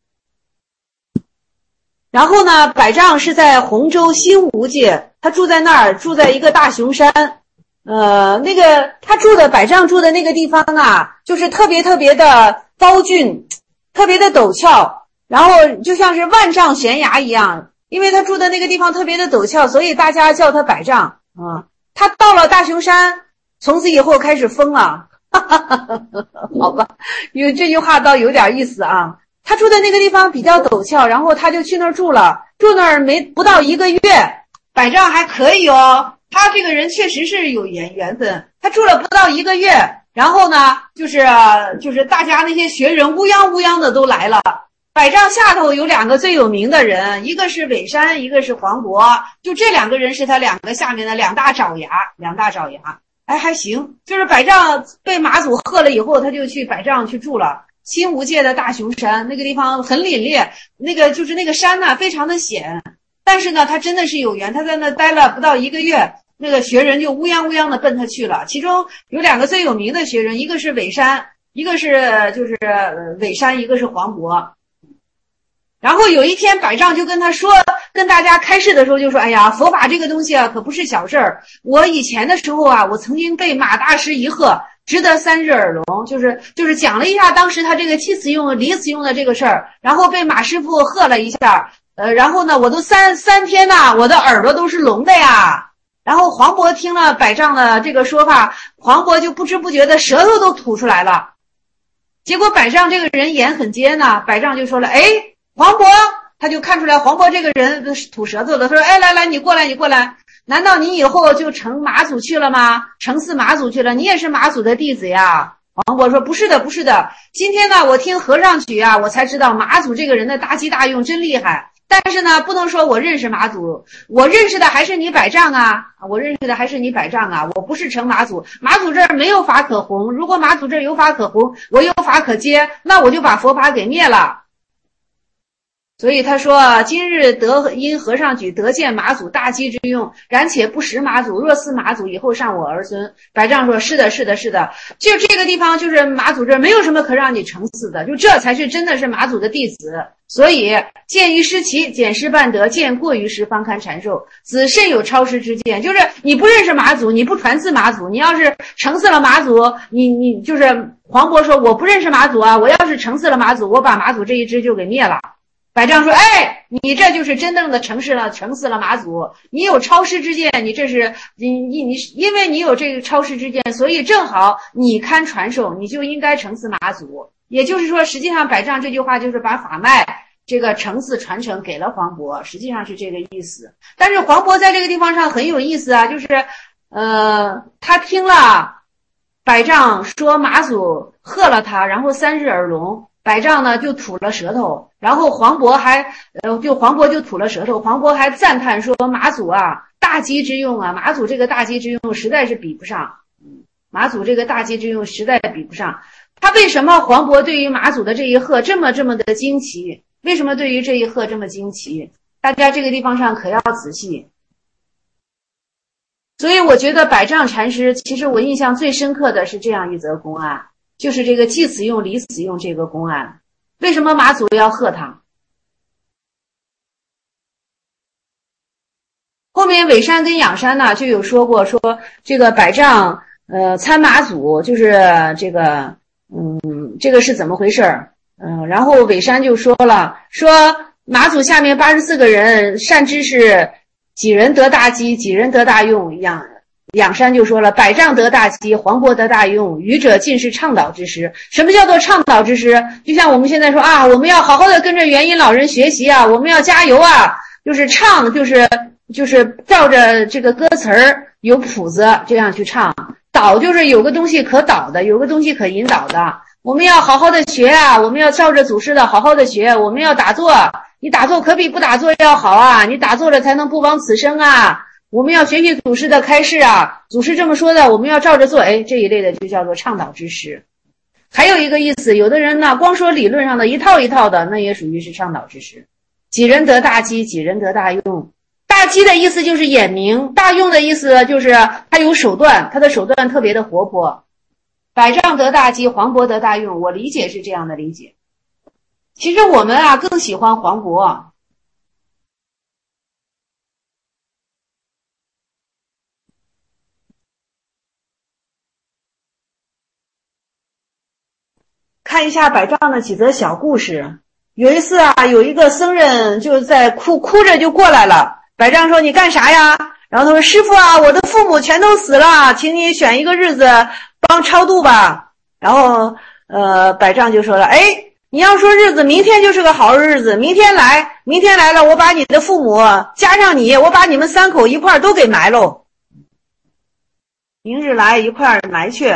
然后呢，摆仗是在洪州新吴界，他住在那儿，住在一个大雄山。那个他摆仗住的那个地方啊，就是特别的高峻，特别的陡峭，然后就像是万丈悬崖一样。因为他住的那个地方特别的陡峭，所以大家叫他摆仗啊。他到了大雄山，从此以后开始疯了。好吧，因为这句话倒有点意思啊。他住的那个地方比较陡峭，然后他就去那儿住了，住那儿不到1个月，摆仗还可以哦。他这个人确实是有缘分，他住了不到1个月，然后呢，就是大家那些学人乌泱的都来了。摆仗下头有2个最有名的人，一个是韦山，一个是黄渤，就这2个人是他2个下面的2大爪牙。哎，还行，就是摆仗被马祖喝了以后，他就去摆仗去住了。新吴界的大雄山，那个地方很凛冽，那个山呢，非常的险，但是呢他真的是有缘，他在那待了不到1个月，那个学人就乌泱的奔他去了。其中有2个最有名的学人，一个是韦山，一个是韦山，一个是黄渤。然后有一天摆仗就跟他说，跟大家开示的时候就说，哎呀，佛法这个东西啊可不是小事儿，我以前的时候啊，我曾经被马大师一喝，值得3日耳聋，就是讲了一下当时他这个祭祀用礼祀用的这个事儿，然后被马师傅喝了一下，然后呢我都三天呐，我的耳朵都是聋的呀。然后黄渤听了摆仗的这个说法，黄渤就不知不觉的舌头都吐出来了。结果摆仗这个人眼很尖呐，摆仗就说了，哎，黄渤，他就看出来黄渤这个人吐舌头了，他说，哎，来你过来，难道你以后就成马祖去了吗？成祀马祖去了，你也是马祖的弟子呀？黄渤说，不是的，今天呢我听和尚举啊，我才知道马祖这个人的大机大用真厉害，但是呢不能说我认识马祖，我认识的还是你摆仗啊，我不是成马祖，马祖这儿没有法可弘，如果马祖这儿有法可弘，我有法可接，那我就把佛法给灭了。所以他说，今日得因和尚举，得见马祖大机之用，然且不识马祖，若思马祖，以后上我儿孙。摆仗说，是的，就这个地方就是马祖这儿没有什么可让你成祀的，就这才是真的是马祖的弟子。所以见于失其，见失半得，见过于时，方堪禅授。子甚有超失之见，就是你不认识马祖，你不传祀马祖，你要是成祀了马祖，你就是黄渤说，我不认识马祖啊，我要是成祀了马祖，我把马祖这一支就给灭了。摆仗说，哎，你这就是真正的成祀了马祖，你有超失之见，你这是你因为你有这个超失之见，所以正好你堪传授，你就应该成祀马祖。也就是说，实际上摆仗这句话就是把法脉这个成祀传承给了黄渤，实际上是这个意思。但是黄渤在这个地方上很有意思啊，就是他听了摆仗说马祖喝了他，然后3日耳聋。摆仗呢就吐了舌头，然后黄渤就吐了舌头，黄渤还赞叹说，马祖啊大机之用啊，马祖这个大机之用实在是比不上，他为什么黄渤对于马祖的这一喝这么的惊奇？为什么对于这一喝这么惊奇？大家这个地方上可要仔细。所以我觉得摆仗禅师，其实我印象最深刻的是这样一则公案，就是这个祭祀用礼祀用这个公案。为什么马祖要喝他？后面韦山跟仰山呢就有说过，说这个摆仗参马祖，就是这个这个是怎么回事然后韦山就说了，说马祖下面84个人，善知识几人得大机，几人得大用一样， 仰山就说了，百丈得大机，黄渤得大用，愚者尽是倡导之师。什么叫做倡导之师？就像我们现在说啊，我们要好好的跟着元音老人学习啊，我们要加油啊，就是唱，就是照着这个歌词儿有谱子这样去唱，导就是有个东西可导的，有个东西可引导的。我们要好好的学啊，我们要照着祖师的好好的学，我们要打坐，你打坐可比不打坐要好啊，你打坐了才能不枉此生啊。我们要学习祖师的开示啊，祖师这么说的，我们要照着做。哎，这一类的就叫做倡导之师。还有一个意思，有的人呢光说理论上的一套一套的，那也属于是倡导之师。几人得大机，几人得大用。大机的意思就是眼明，大用的意思就是他有手段，他的手段特别的活泼。百丈得大机，黄渤得大用，我理解是这样的理解。其实我们啊更喜欢黄渤。看一下百丈的几则小故事。有一次啊，有一个僧人就在哭着就过来了。百丈说：“你干啥呀？”然后他说：“师父啊，我的父母全都死了，请你选一个日子帮超度吧。”然后百丈就说了：“哎，你要说日子，明天就是个好日子，明天来了，我把你的父母加上你，我把你们3口一块都给埋喽。明日来一块埋去。”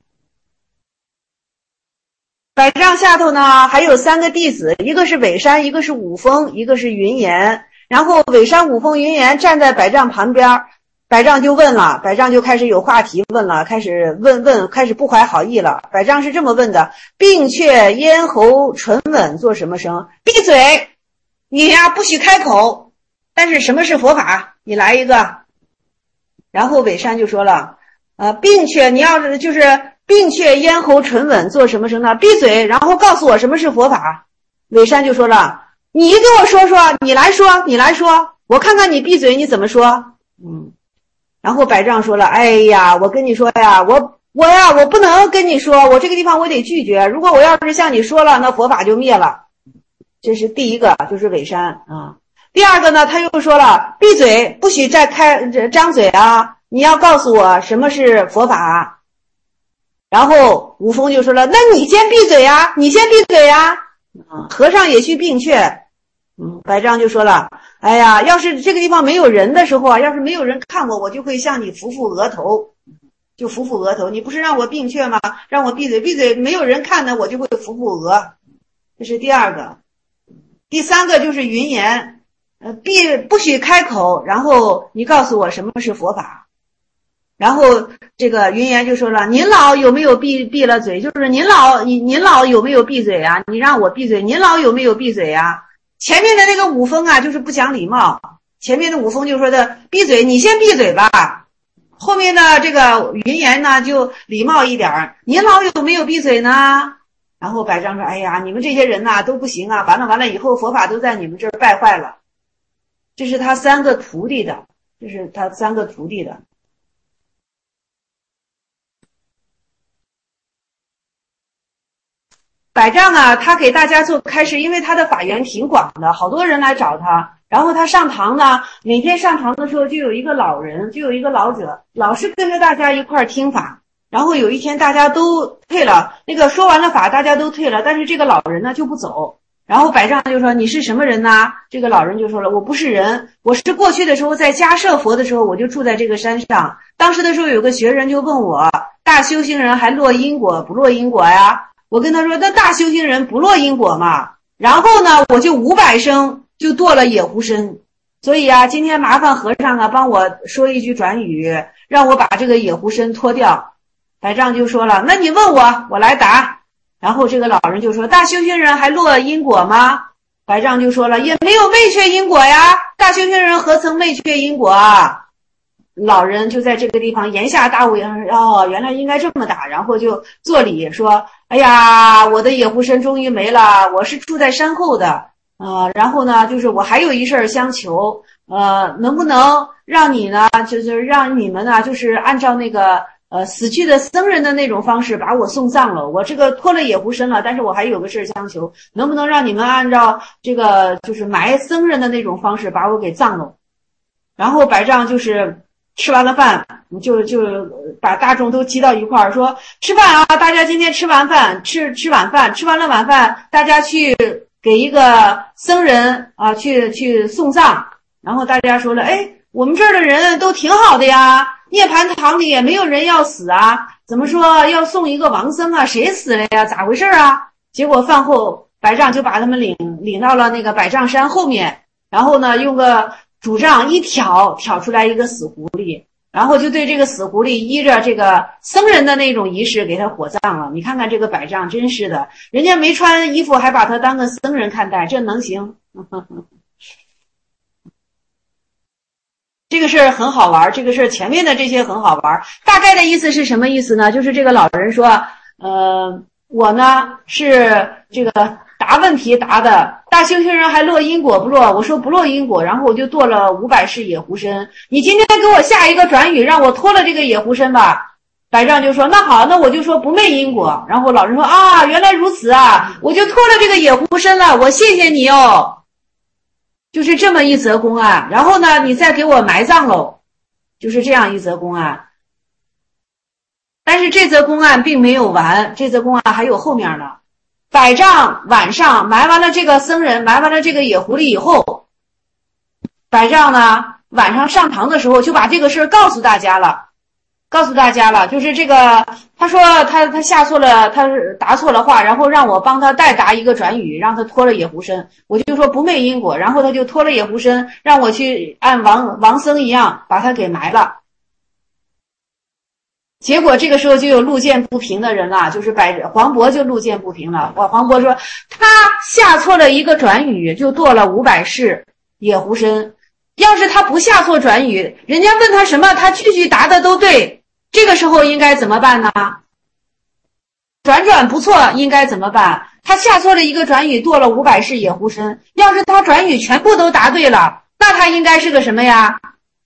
百丈下头呢还有3个弟子，一个是尾山，一个是五峰，一个是云岩。然后尾山、五峰、云岩站在百丈旁边，百丈就问了，百丈就开始有话题问了，开始开始不怀好意了。百丈是这么问的：病却咽喉唇吻做什么声？闭嘴，你呀不许开口。但是什么是佛法？你来一个。然后尾山就说了，病却你要是就是并且咽喉唇吻做什么声呢？闭嘴，然后告诉我什么是佛法。尾山就说了，你给我说说，你来说，我看看你闭嘴你怎么说。然后百丈说了，哎呀，我跟你说呀，我不能跟你说，我这个地方我得拒绝，如果我要是向你说了，那佛法就灭了。这是第一个，就是尾山啊。第二个呢，他又说了，闭嘴，不许再张嘴啊，你要告诉我什么是佛法。然后五峰就说了，那你先闭嘴呀，和尚也去并却。百丈就说了，哎呀，要是这个地方没有人的时候啊，要是没有人看我，我就会向你扶扶额头，就扶扶额头。你不是让我并却吗？让我闭嘴，没有人看呢，我就会扶扶额。这是第二个。第三个就是云言，不许开口，然后你告诉我什么是佛法。然后这个云言就说了，您老有没有闭了嘴？就是您老有没有闭嘴啊？你让我闭嘴，您老有没有闭嘴啊？前面的那个五峰啊，就是不讲礼貌。前面的五峰就说的闭嘴，你先闭嘴吧。后面的这个云言呢，就礼貌一点，您老有没有闭嘴呢？然后百丈说，哎呀，你们这些人呐都不行啊，完了，以后佛法都在你们这儿败坏了。这是他3个徒弟的，百丈啊，他给大家做开示，因为他的法源挺广的，好多人来找他。然后他上堂呢，每天上堂的时候就有一个老人，就有一个老者，老是跟着大家一块儿听法。然后有一天大家都退了，那个说完了法大家都退了，但是这个老人呢就不走。然后百丈就说，你是什么人呢？这个老人就说了，我不是人，我是过去的时候在迦舍佛的时候我就住在这个山上，当时的时候有个学人就问我，大修行人还落因果不落因果呀？我跟他说，那大修行人不落因果嘛。然后呢，我就500声就堕了野狐身。所以啊，今天麻烦和尚啊帮我说一句转语，让我把这个野狐身脱掉。百丈就说了，那你问我来答。然后这个老人就说，大修行人还落因果吗？百丈就说了，也没有昧却因果呀，大修行人何曾昧却因果啊？老人就在这个地方言下大悟，哦，原来应该这么打，然后就作礼说，哎呀，我的野狐身终于没了，我是住在山后的，然后呢，就是我还有一事相求，能不能让你呢，就是让你们呢，就是按照那个死去的僧人的那种方式把我送葬了，我这个脱了野狐身了，但是我还有个事相求，能不能让你们按照这个就是埋僧人的那种方式把我给葬了？然后百丈就是吃完了饭，就把大众都集到一块儿，说吃饭啊，大家今天吃完饭，吃晚饭，吃完了晚饭，大家去给一个僧人啊去送葬。然后大家说了，哎，我们这儿的人都挺好的呀，涅槃堂里也没有人要死啊，怎么说要送一个亡僧啊？谁死了呀？咋回事啊？结果饭后百丈就把他们领到了那个百丈山后面，然后呢用个拄杖一挑出来一个死狐狸，然后就对这个死狐狸依着这个僧人的那种仪式给他火葬了。你看看这个百丈真是的，人家没穿衣服还把他当个僧人看待，这能行？这个事儿很好玩，这个事儿前面的这些很好玩。大概的意思是什么意思呢？就是这个老人说，我呢是这个答问题答的，大猩猩人还落因果不落？我说不落因果，然后我就堕了500世野狐身。你今天给我下一个转语，让我脱了这个野狐身吧。百丈就说那好，那我就说不昧因果。然后老人说啊，原来如此啊，我就脱了这个野狐身了，我谢谢你哦。就是这么一则公案，然后呢，你再给我埋葬喽，就是这样一则公案。但是这则公案并没有完，这则公案还有后面呢。百丈晚上埋完了这个僧人，埋完了这个野狐狸以后，百丈呢晚上上堂的时候就把这个事告诉大家了，就是这个他说他下错了，他是答错了话，然后让我帮他代答一个转语，让他脱了野狐身。我就说不昧因果，然后他就脱了野狐身，让我去按王僧一样把他给埋了。结果这个时候就有路见不平的人了，就是黄渤就路见不平了。黄渤说他下错了一个转语就堕了500世野狐身，要是他不下错转语，人家问他什么他句句答的都对，这个时候应该怎么办呢？转不错应该怎么办？他下错了一个转语堕了500世野狐身，要是他转语全部都答对了，那他应该是个什么呀？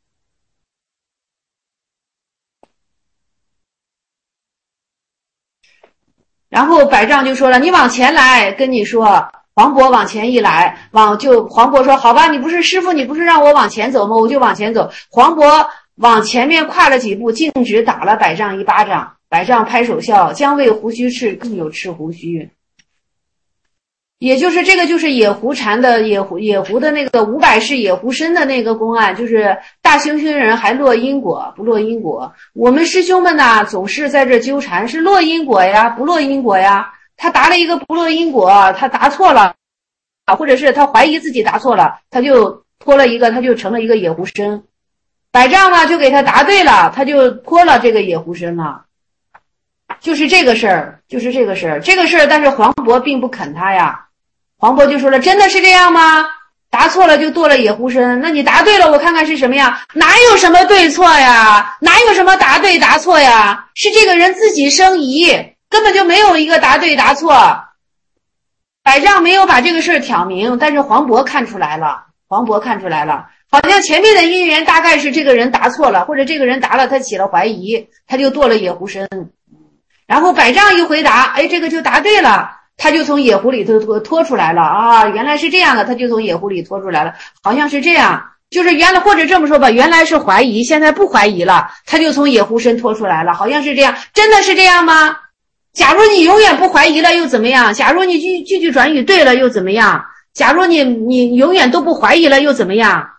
然后百丈就说了，你往前来，跟你说。黄渤往前一来，黄渤说好吧，你不是师傅，你不是让我往前走吗？我就往前走。黄渤往前面跨了几步，径直打了百丈一巴掌。百丈拍手笑，将为胡须赤，更有赤胡须。也就是这个就是野狐禅的野狐的那个500世野狐身的那个公案，就是大猩猩人还落因果不落因果。我们师兄们呢总是在这纠缠，是落因果呀不落因果呀。他答了一个不落因果，他答错了，或者是他怀疑自己答错了，他就脱了一个，他就成了一个野狐身。百丈呢就给他答对了，他就脱了这个野狐身了。就是这个事儿，但是黄渤并不肯他呀。黄渤就说了，真的是这样吗？答错了就堕了野狐身，那你答对了我看看是什么样？哪有什么对错呀？哪有什么答对答错呀？是这个人自己生疑，根本就没有一个答对答错。百丈没有把这个事儿挑明，但是黄渤看出来了，好像前面的因缘大概是这个人答错了，或者这个人答了他起了怀疑，他就堕了野狐身。然后百丈一回答，哎，这个就答对了，他就从野狐里头拖出来了啊，原来是这样的，他就从野狐里拖出来了，好像是这样，就是原来或者这么说吧，原来是怀疑，现在不怀疑了，他就从野狐身拖出来了，好像是这样，真的是这样吗？假如你永远不怀疑了又怎么样？假如你句句转语对了又怎么样？假如你永远都不怀疑了又怎么样？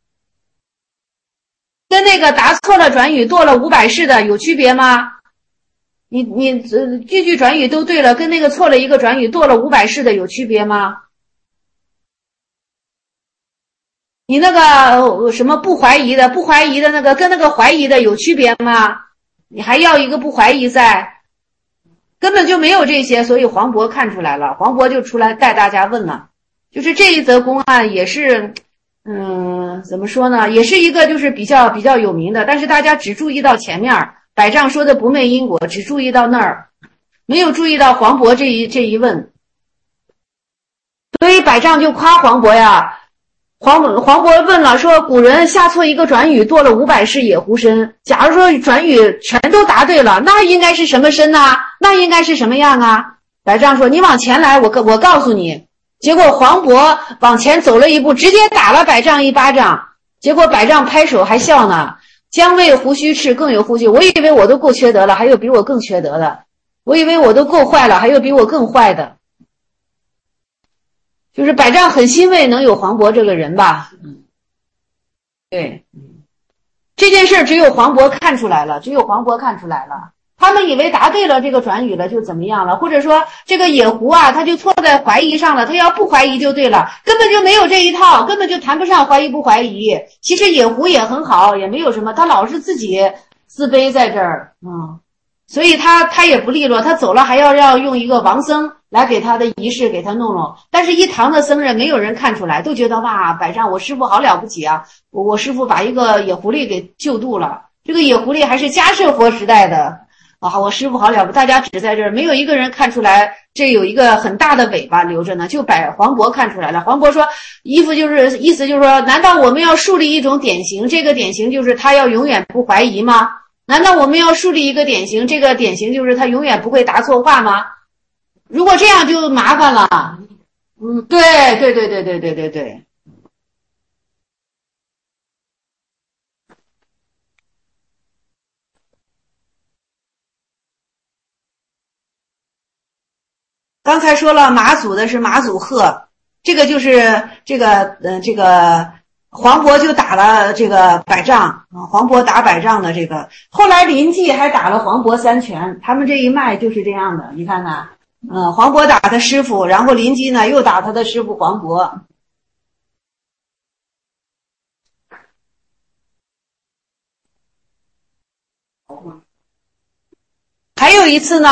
跟那个答错了转语堕了500世的有区别吗？你句句转语都对了，跟那个错了一个转语堕了500世的有区别吗？你那个什么不怀疑的那个跟那个怀疑的有区别吗？你还要一个不怀疑在？根本就没有这些，所以黄渤看出来了，黄渤就出来带大家问了。就是这一则公案也是怎么说呢，也是一个就是比较有名的，但是大家只注意到前面百丈说的不昧因果，只注意到那儿，没有注意到黄渤这一问。所以百丈就夸黄渤呀，黄渤问了，说古人下错一个转语堕了500世野狐身，假如说转语全都答对了，那应该是什么身呢？那应该是什么样啊？百丈说你往前来，我告诉你。结果黄渤往前走了一步，直接打了百丈一巴掌，结果百丈拍手还笑呢。 将为胡须赤，更有胡须。我以为我都够缺德了，还有比我更缺德的。我以为我都够坏了，还有比我更坏的。就是百丈很欣慰能有黄渤这个人吧。对，这件事只有黄渤看出来了，只有黄渤看出来了。他们以为答对了这个转语了就怎么样了，或者说这个野狐啊，他就错在怀疑上了，他要不怀疑就对了，根本就没有这一套，根本就谈不上怀疑不怀疑。其实野狐也很好，也没有什么，他老是自己自卑在这儿，所以他也不利落，他走了还要用一个王僧来给他的仪式给他弄，但是一堂的僧人没有人看出来，都觉得哇，百丈我师父好了不起啊，我师父把一个野狐狸给救度了，这个野狐狸还是迦摄佛时代的。我师父好了不，大家只在这儿，没有一个人看出来这有一个很大的尾巴留着呢，就黄渤看出来了。黄渤说意思就是说，难道我们要树立一种典型，这个典型就是他要永远不怀疑吗？难道我们要树立一个典型，这个典型就是他永远不会答错话吗？如果这样就麻烦了。对。刚才说了马祖的是马祖鹤，这个就是这个黄渤就打了这个百丈，黄渤打百丈的这个，后来林寂还打了黄渤3拳，他们这一脉就是这样的，你看看，黄渤打他师傅，然后林寂呢又打他的师傅黄渤。还有一次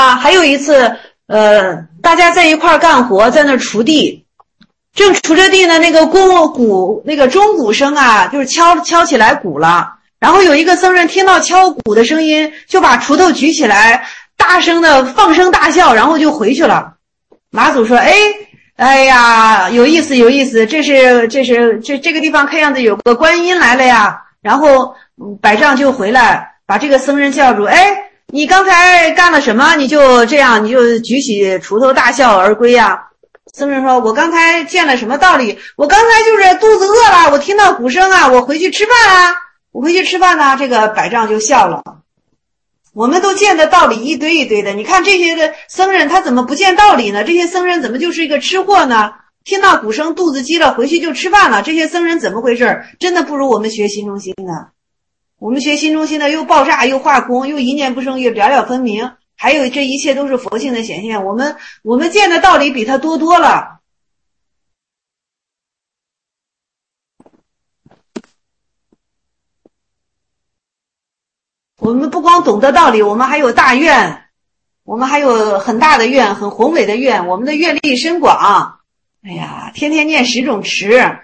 大家在一块干活，在那锄地，正锄着地呢，那个钟鼓声啊，就是敲起来鼓了。然后有一个僧人听到敲鼓的声音，就把锄头举起来，大声的放声大笑，然后就回去了。马祖说：“哎呀，有意思，这个地方看样子有个观音来了呀。”然后百丈就回来，把这个僧人叫住，你刚才干了什么？你就这样，你就举起锄头大笑而归呀？僧人说：“我刚才见了什么道理？我刚才就是肚子饿了，我听到鼓声啊，我回去吃饭啊。”这个百丈就笑了。我们都见的道理一堆一堆的，你看这些的僧人他怎么不见道理呢？这些僧人怎么就是一个吃货呢？听到鼓声肚子饥了，回去就吃饭了。这些僧人怎么回事？真的不如我们学心中心的。我们学心中心的又爆炸又化空，又一念不生，又了了分明，还有这一切都是佛性的显现。我们见的道理比他多了。我们不光懂得道理，我们还有大愿，我们还有很大的愿，很宏伟的愿，我们的愿力深广。哎呀，天天念10种持。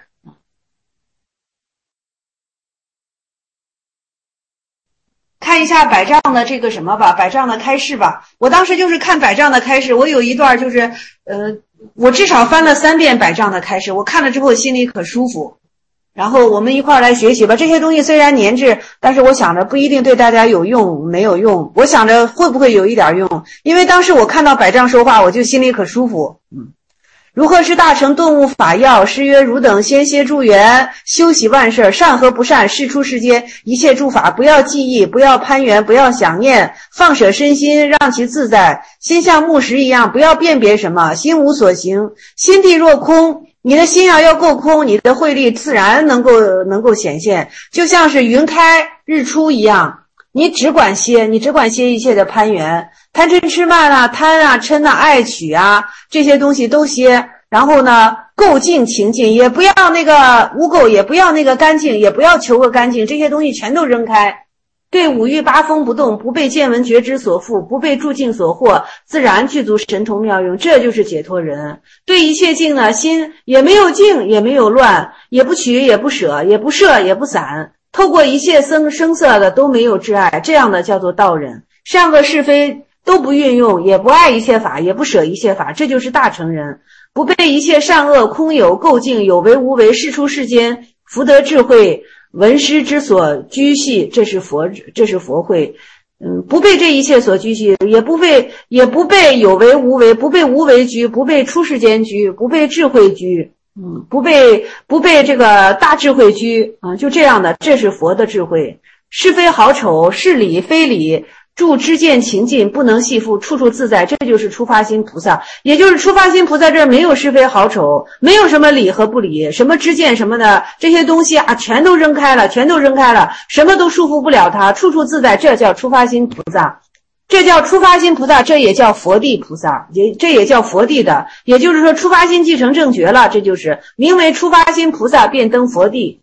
看一下百丈的这个什么吧，百丈的开示吧。我当时就是看百丈的开示，我有一段就是我至少翻了3遍百丈的开示，我看了之后心里可舒服。然后我们一块儿来学习吧。这些东西虽然年制，但是我想着不一定对大家有用，没有用。我想着会不会有一点用？因为当时我看到百丈说话，我就心里可舒服。如何是大乘顿悟法要？诗曰：汝等先歇诸缘，修习万事，善和不善，事出世间，一切诸法，不要记忆，不要攀缘，不要想念，放舍身心，让其自在。心像木石一样，不要辨别什么，心无所行，心地若空。你的心要够空，你的慧力自然能够显现，就像是云开日出一样。你只管歇一切的攀缘，贪嗔痴慢啊，贪啊嗔啊爱取啊，这些东西都歇。然后呢，垢净清净，也不要那个污垢，也不要那个干净，也不要求个干净，这些东西全都扔开。对五欲八风不动，不被见闻觉知所缚，不被住境所惑，自然具足神通妙用，这就是解脱人。对一切境呢，心也没有静，也没有乱，也不取，也不舍，也不摄，也不散，透过一切声色的都没有挚爱，这样的叫做道人。善恶是非都不运用，也不爱一切法，也不舍一切法，这就是大乘人。不被一切善恶空有垢净有为无为事出世间，福德智慧闻师之所居系，这是佛慧。不被这一切所居系，也不被有为无为，不被无为居，不被出世间居，不被智慧居，不被这个大智慧居就这样的，这是佛的智慧。 是非好丑，是理非理，住知见情境，不能细复，处处自在，这就是初发心菩萨。也就是初发心菩萨这儿没有是非好丑，没有什么理和不理，什么知见什么的这些东西啊，全都扔开了，什么都束缚不了他，处处自在，这叫初发心菩萨。这叫初发心菩萨，这也叫佛地菩萨，这也叫佛地的。也就是说初发心继承正觉了，这就是名为初发心菩萨便登佛地。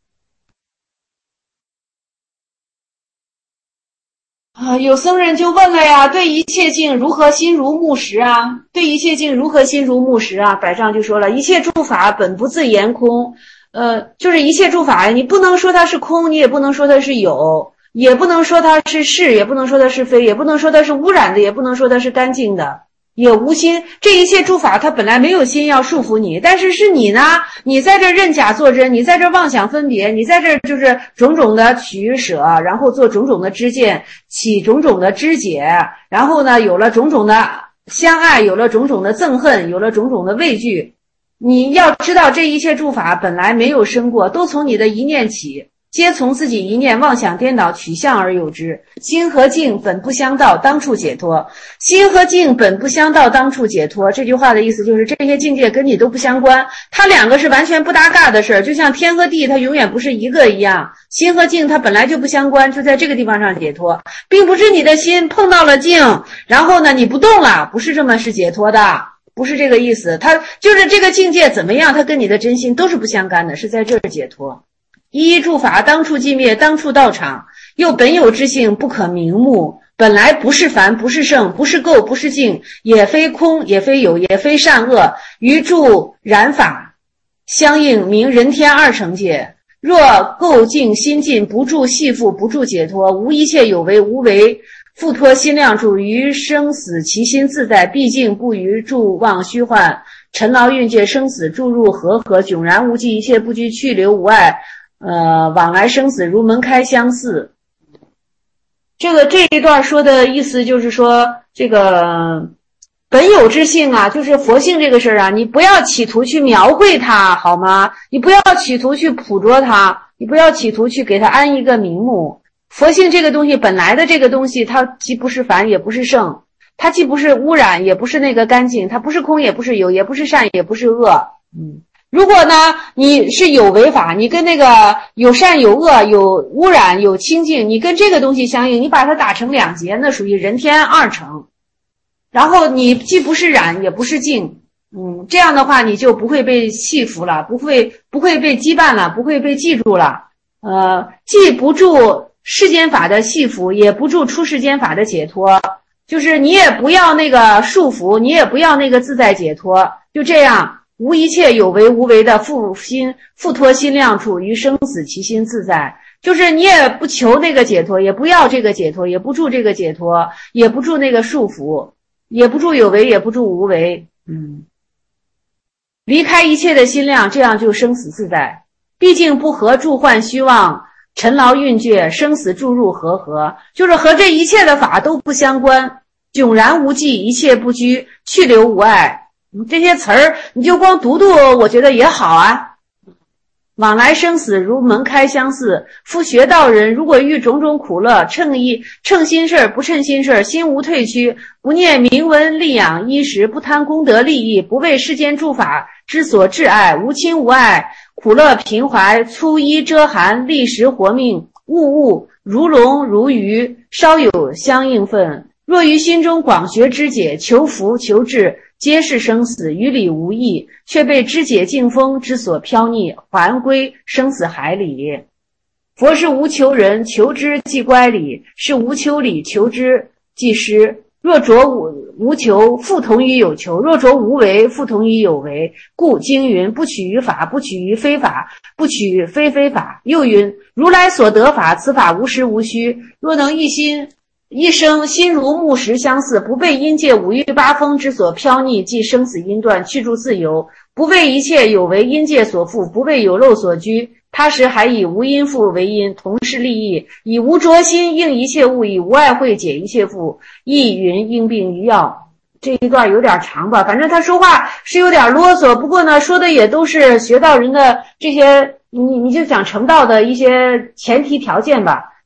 有僧人就问了呀，对一切境如何心如木石啊？对一切境如何心如木石啊？百丈就说了，一切诸法本不自言空，就是一切诸法，你不能说它是空，你也不能说它是有，也不能说它是是，也不能说它是非，也不能说它是污染的，也不能说它是干净的，也无心。这一切诸法它本来没有心要束缚你，但是是你呢，你在这认假作真，你在这妄想分别，你在这就是种种的取舍，然后做种种的知见，起种种的知解，然后呢有了种种的相爱，有了种种的憎恨，有了种种的畏惧。你要知道这一切诸法本来没有生过，都从你的一念起，皆从自己一念妄想颠倒取向而有之。心和境本不相道，当处解脱。心和境本不相道，当处解脱。这句话的意思就是这些境界跟你都不相关，它两个是完全不搭嘎的事儿，就像天和地它永远不是一个一样。心和境它本来就不相关，就在这个地方上解脱，并不是你的心碰到了境，然后呢你不动了，不是这么是解脱的，不是这个意思。它就是这个境界怎么样，它跟你的真心都是不相干的，是在这儿解脱。一一诸法当处寂灭，当处道场，又本有之性不可名目，本来不是凡，不是圣，不是垢，不是净，也非空，也非有，也非善恶，于诸染法相应，名人天二乘界。若垢净心尽，不住系缚，不住解脱，无一切有为无为，复脱心量住，于生死其心自在，毕竟不于住妄虚幻，尘劳蕴界生死注入和合，迥然无际，一切不拘，去留无碍，往来生死如门开相似。这一段说的意思就是说，这个本有之性啊，就是佛性这个事儿啊，你不要企图去描绘它，好吗？你不要企图去捕捉它，你不要企图去给它安一个名目。佛性这个东西本来的这个东西，它既不是凡，也不是圣，它既不是污染，也不是那个干净，它不是空，也不是有，也不是善，也不是恶。如果呢你是有为法，你跟那个有善有恶，有污染有清净，你跟这个东西相应，你把它打成两截，那属于人天二乘。然后你既不是染也不是净，这样的话你就不会被系缚了，不会被羁绊了，不会被记住了。既不住世间法的系缚，也不住出世间法的解脱，就是你也不要那个束缚，你也不要那个自在解脱，就这样无一切有为无为的复脱心量处，于生死其心自在。就是你也不求那个解脱，也不要这个解脱，也不住这个解脱，也不住那个束缚，也不住有为，也不住无为。离开一切的心量，这样就生死自在。毕竟不合住幻虚妄，尘劳蕴界，生死注入和合，就是和这一切的法都不相关。迥然无际，一切不拘，去留无碍。这些词儿你就光读读，我觉得也好啊。往来生死如门开相似，夫学道人如果遇种种苦乐，称心事不称心事，心无退屈，不念名闻利养衣食，不贪功德利益，不为世间诸法之所挚爱，无亲无爱，苦乐平怀，粗衣遮寒，立时活命，物如龙如鱼，稍有相应分。若于心中广学知解，求福求智，皆是生死，于理无益，却被知解境风之所飘溺，还归生死海里。佛是无求人，求之即乖理，是无求理，求之即失。若着无求，复同于有求；若着无为，复同于有为。故经云：不取于法，不取于非法，不取于非法。又云：如来所得法，此法无实无虚。若能一生心如木石相似，不被阴界五欲八风之所飘溺，即生死因断，去住自由，不为一切有为阴界所缚，不为有漏所拘。他时还以无因缚为因，同是利益，以无着心应一切物，以无爱慧解一切缚。亦云应病于药。这一段有点长吧，反正他说话是有点啰嗦，不过呢说的也都是学道人的这些，你就讲成道的一些前提条件吧。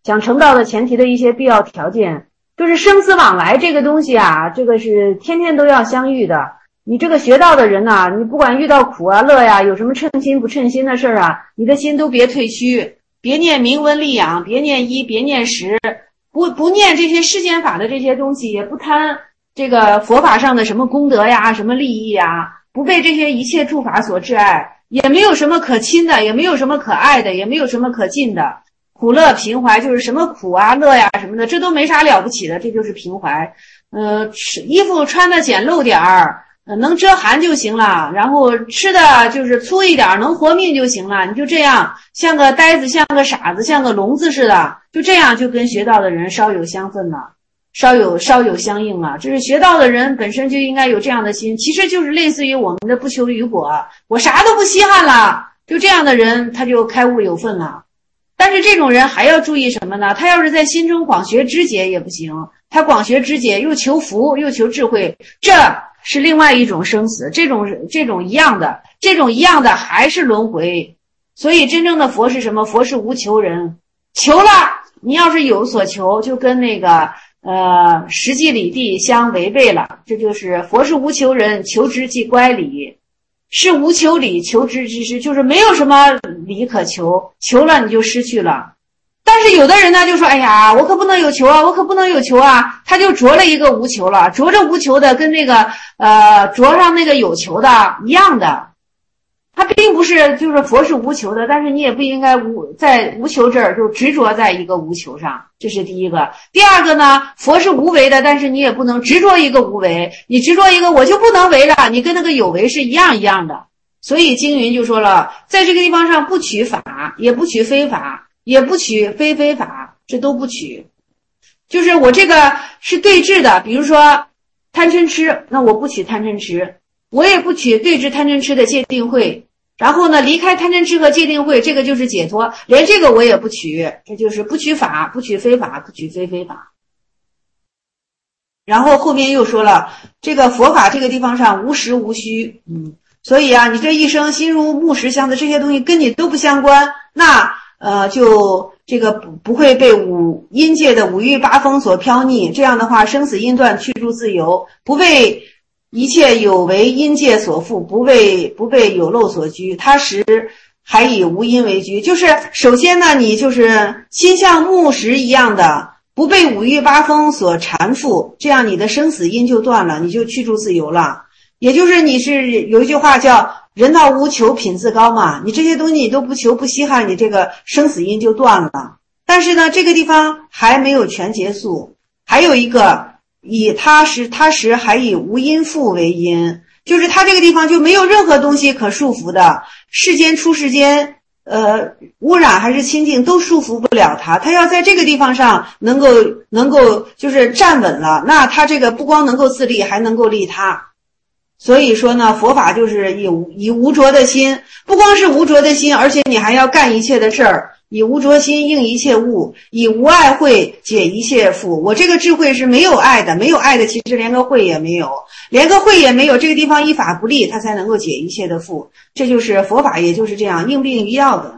想成道的前提的一些必要条件。就是生死往来这个东西啊，这个是天天都要相遇的。你这个学道的人呐，你不管遇到苦啊乐呀，有什么称心不称心的事儿啊，你的心都别退虚，别念名闻利养，别念一，别念十，不念这些世间法的这些东西，也不贪这个佛法上的什么功德呀，什么利益呀，不被这些一切诸法所挚爱，也没有什么可亲的，也没有什么可爱的，也没有什么可敬的。苦乐平怀就是什么苦啊乐呀什么的，这都没啥了不起的，这就是平怀。衣服穿的简陋点儿，能遮寒就行了，然后吃的就是粗一点，能活命就行了。你就这样，像个呆子，像个傻子，像个聋子似的，就这样就跟学道的人稍有相分了，稍有相应了。这是学道的人本身就应该有这样的心，其实就是类似于我们的不求于果，我啥都不稀罕了，就这样的人他就开悟有分了。但是这种人还要注意什么呢？他要是在心中广学知解也不行，他广学知解又求福又求智慧，这是另外一种生死，这种一样的还是轮回。所以真正的佛是什么？佛是无求人，求了你要是有所求，就跟那个实际理地相违背了。这就是佛是无求人，求之即乖理。是无求理，求之之失，就是没有什么理可求，求了你就失去了。但是有的人呢就说，哎呀，我可不能有求啊，我可不能有求啊，他就着了一个无求了，着着无求的跟那个着上那个有求的一样的。他并不是就是佛是无求的，但是你也不应该在无求这儿就执着在一个无求上，这是第一个。第二个呢，佛是无为的，但是你也不能执着一个无为，你执着一个我就不能为了，你跟那个有为是一样的。所以经云就说了，在这个地方上不取法，也不取非法，也不取非法，这都不取。就是我这个是对治的，比如说贪嗔痴，那我不取贪嗔痴，我也不取对治贪嗔痴的戒定慧。然后呢，离开贪嗔痴和戒定慧，这个就是解脱，连这个我也不取，这就是不取法，不取非法，不取非法。然后后面又说了，这个佛法这个地方上无实无虚，所以啊，你这一生心如木石相的这些东西跟你都不相关，那就这个不会被阴界的五欲八风所飘溺，这样的话生死因断，去诸自由，不被一切有为因界所缚，不被有漏所拘，他时还以无因为居。就是首先呢，你就是心像木石一样的，不被五欲八风所缠缚，这样你的生死因就断了，你就去诸自由了。也就是你是有一句话叫人道无求品自高嘛，你这些东西你都不求不稀罕，你这个生死因就断了。但是呢，这个地方还没有全结束，还有一个以他时还以无因缚为因，就是他这个地方就没有任何东西可束缚的，世间出世间污染还是清净都束缚不了他，他要在这个地方上能够就是站稳了，那他这个不光能够自立，还能够利他。所以说呢，佛法就是以无着的心，不光是无着的心，而且你还要干一切的事儿，以无着心应一切物，以无爱慧解一切缚。我这个智慧是没有爱的，没有爱的其实连个慧也没有，连个慧也没有，这个地方依法不立，它才能够解一切的缚。这就是佛法，也就是这样应病于药的。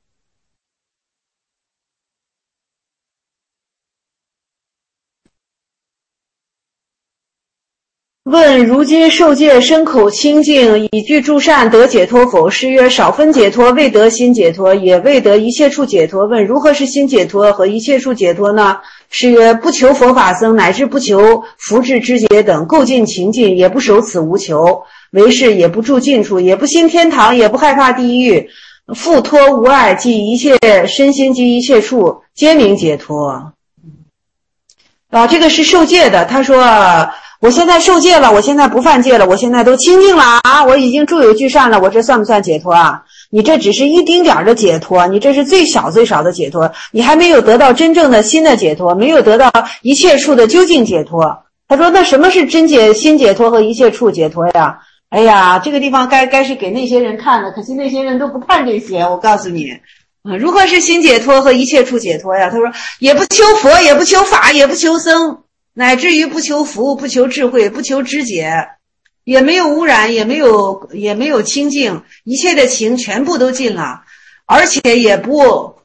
问如今受戒身口清净，以具诸善得解脱否？师曰：少分解脱，未得心解脱，也未得一切处解脱。问如何是心解脱和一切处解脱呢？师曰：不求佛法僧，乃至不求福智知觉等，构尽情尽，也不守此无求，为是也不住近处，也不兴天堂，也不害怕地狱，复脱无碍，即一切身心及一切处，皆名解脱。这个是受戒的，他说我现在受戒了，我现在不犯戒了，我现在都清净了啊！我已经住有具善了，我这算不算解脱啊？你这只是一丁点儿的解脱，你这是最少的解脱，你还没有得到真正的心的解脱，没有得到一切处的究竟解脱。他说那什么是心解脱和一切处解脱呀？哎呀，这个地方该是给那些人看的，可惜那些人都不看这些。我告诉你如何是心解脱和一切处解脱呀？他说也不求佛，也不求法，也不求僧，乃至于不求福，不求智慧，不求知解，也没有污染，也没有清净，一切的情全部都尽了，而且也不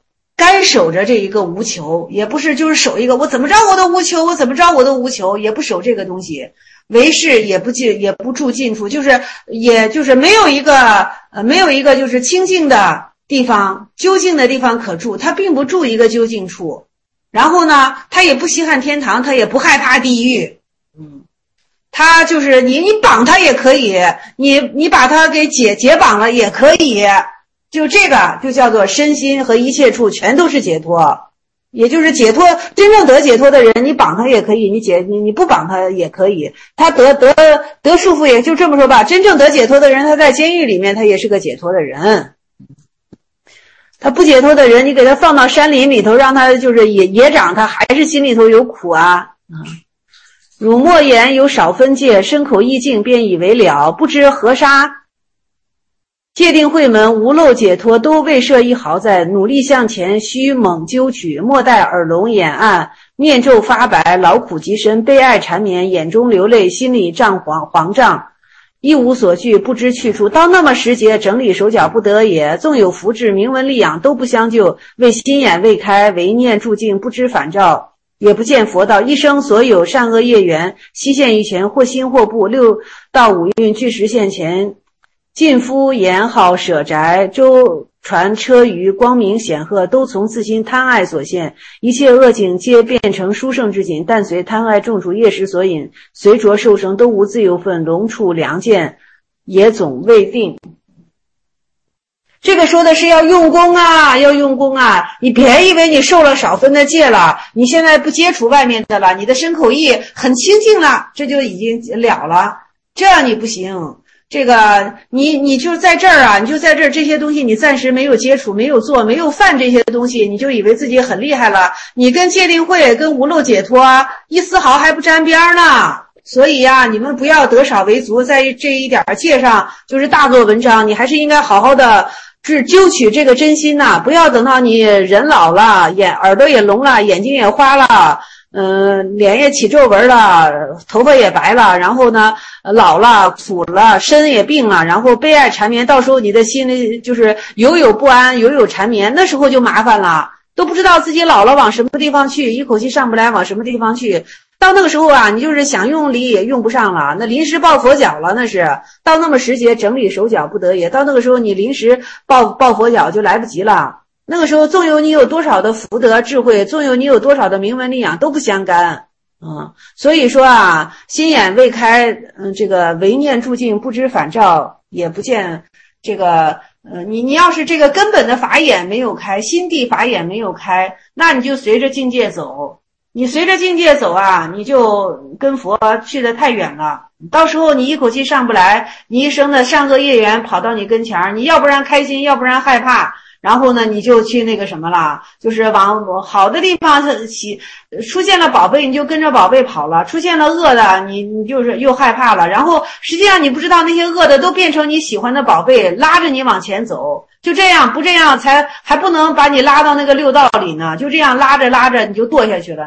干守着这一个无求，也不是就是守一个我怎么着我都无求，我怎么着我都无求，也不守这个东西。为是也不住近处，就是也就是没有一个就是清净的地方，究竟的地方可住，他并不住一个究竟处。然后呢，他也不稀罕天堂，他也不害怕地狱。他就是你绑他也可以，你把他给解绑了也可以。就这个就叫做身心和一切处全都是解脱，也就是解脱，真正得解脱的人，你绑他也可以，你不绑他也可以。他得束缚，也就这么说吧，真正得解脱的人，他在监狱里面他也是个解脱的人。他不解脱的人，你给他放到山林里头，让他就是野长，他还是心里头有苦啊。汝莫言有少分界，身口意境便以为了，不知何杀。界定慧门无漏解脱，都未设一毫在，努力向前，须猛揪取，莫待耳聋眼暗，面皱发白，劳苦极深，悲哀缠绵，眼中流泪，心里惶胀，一无所惧，不知去处。到那么时节，整理手脚不得也，纵有福智，名闻利养都不相救，为心眼未开，唯念住境，不知反照，也不见佛道。一生所有善恶业缘，悉现于前，或心或不，六道五蕴俱实现前。尽夫言好舍宅，舟船车舆，光明显赫，都从自心贪爱所现。一切恶境皆变成殊胜之景，但随贪爱种属业识所引，随着受生都无自由分，龙处良见也总未定。这个说的是要用功啊，要用功啊！你别以为你受了少分的戒了，你现在不接触外面的了，你的身口意很清净了，这就已经了了，这样你不行。这个你就在这儿啊，你就在这儿，这些东西你暂时没有接触，没有做，没有犯这些东西，你就以为自己很厉害了。你跟戒定慧跟无漏解脱一丝毫还不沾边呢。所以呀，你们不要得少为足，在这一点戒上就是大做文章，你还是应该好好的是揪取这个真心呐，不要等到你人老了，耳朵也聋了，眼睛也花了。脸也起皱纹了，头发也白了，然后呢，老了、苦了，身也病了，然后悲哀缠绵，到时候你的心里就是有不安，有缠绵，那时候就麻烦了，都不知道自己老了往什么地方去，一口气上不来往什么地方去。到那个时候啊，你就是想用力也用不上了，那临时抱佛脚了，那是到那么时节整理手脚不得也，到那个时候你临时抱佛脚就来不及了。那个时候纵有你有多少的福德智慧，纵有你有多少的名闻利养都不相干。所以说啊，心眼未开，这个唯念住境，不知反照，也不见这个你要是这个根本的法眼没有开，心地法眼没有开，那你就随着境界走，你随着境界走啊，你就跟佛去得太远了，到时候你一口气上不来，你一生的善恶业缘跑到你跟前，你要不然开心，要不然害怕，然后呢，你就去那个什么了，就是往好的地方出现了宝贝，你就跟着宝贝跑了；出现了恶的，你就是又害怕了。然后实际上你不知道那些恶的都变成你喜欢的宝贝，拉着你往前走。就这样，不这样还不能把你拉到那个六道里呢。就这样拉着你就堕下去了，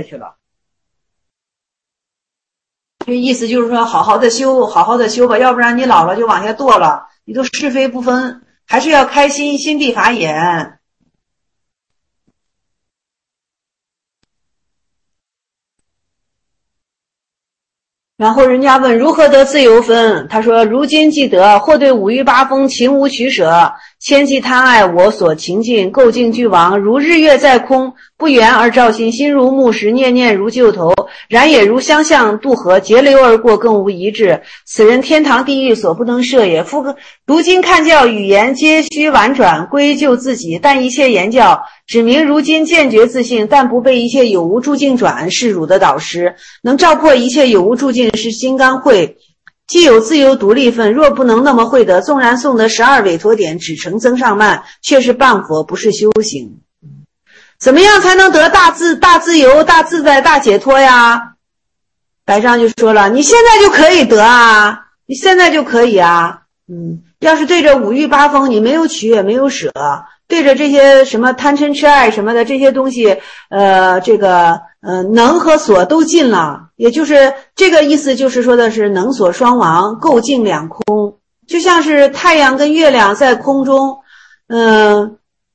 这意思就是说，好好的修吧，要不然你老了就往下堕了，你都是非不分。还是要开心地法眼。然后人家问如何得自由分，他说如今既得，或对五欲八风情无取舍，千计贪爱我所情境，构境俱亡，如日月在空，不圆而照心，心如木石，念念如旧头，然也如相向渡河，截流而过，更无一致。此人天堂地狱所不能设也。如今看教语言皆须婉转，归咎自己，但一切言教指明如今见觉自性，但不被一切有无住境转，是汝的导师，能照破一切有无住境，是金刚慧，既有自由独立分，若不能那么会得，纵然诵得12委托点，只成增上慢，却是谤佛，不是修行。怎么样才能得大自由、大自在、大解脱呀？白上就说了，你现在就可以得啊，你现在就可以啊。要是对着五欲八风你没有取也没有舍，对着这些什么贪嗔痴爱什么的这些东西，能和所都尽了，也就是这个意思，就是说的是能所双亡，构境两空，就像是太阳跟月亮在空中，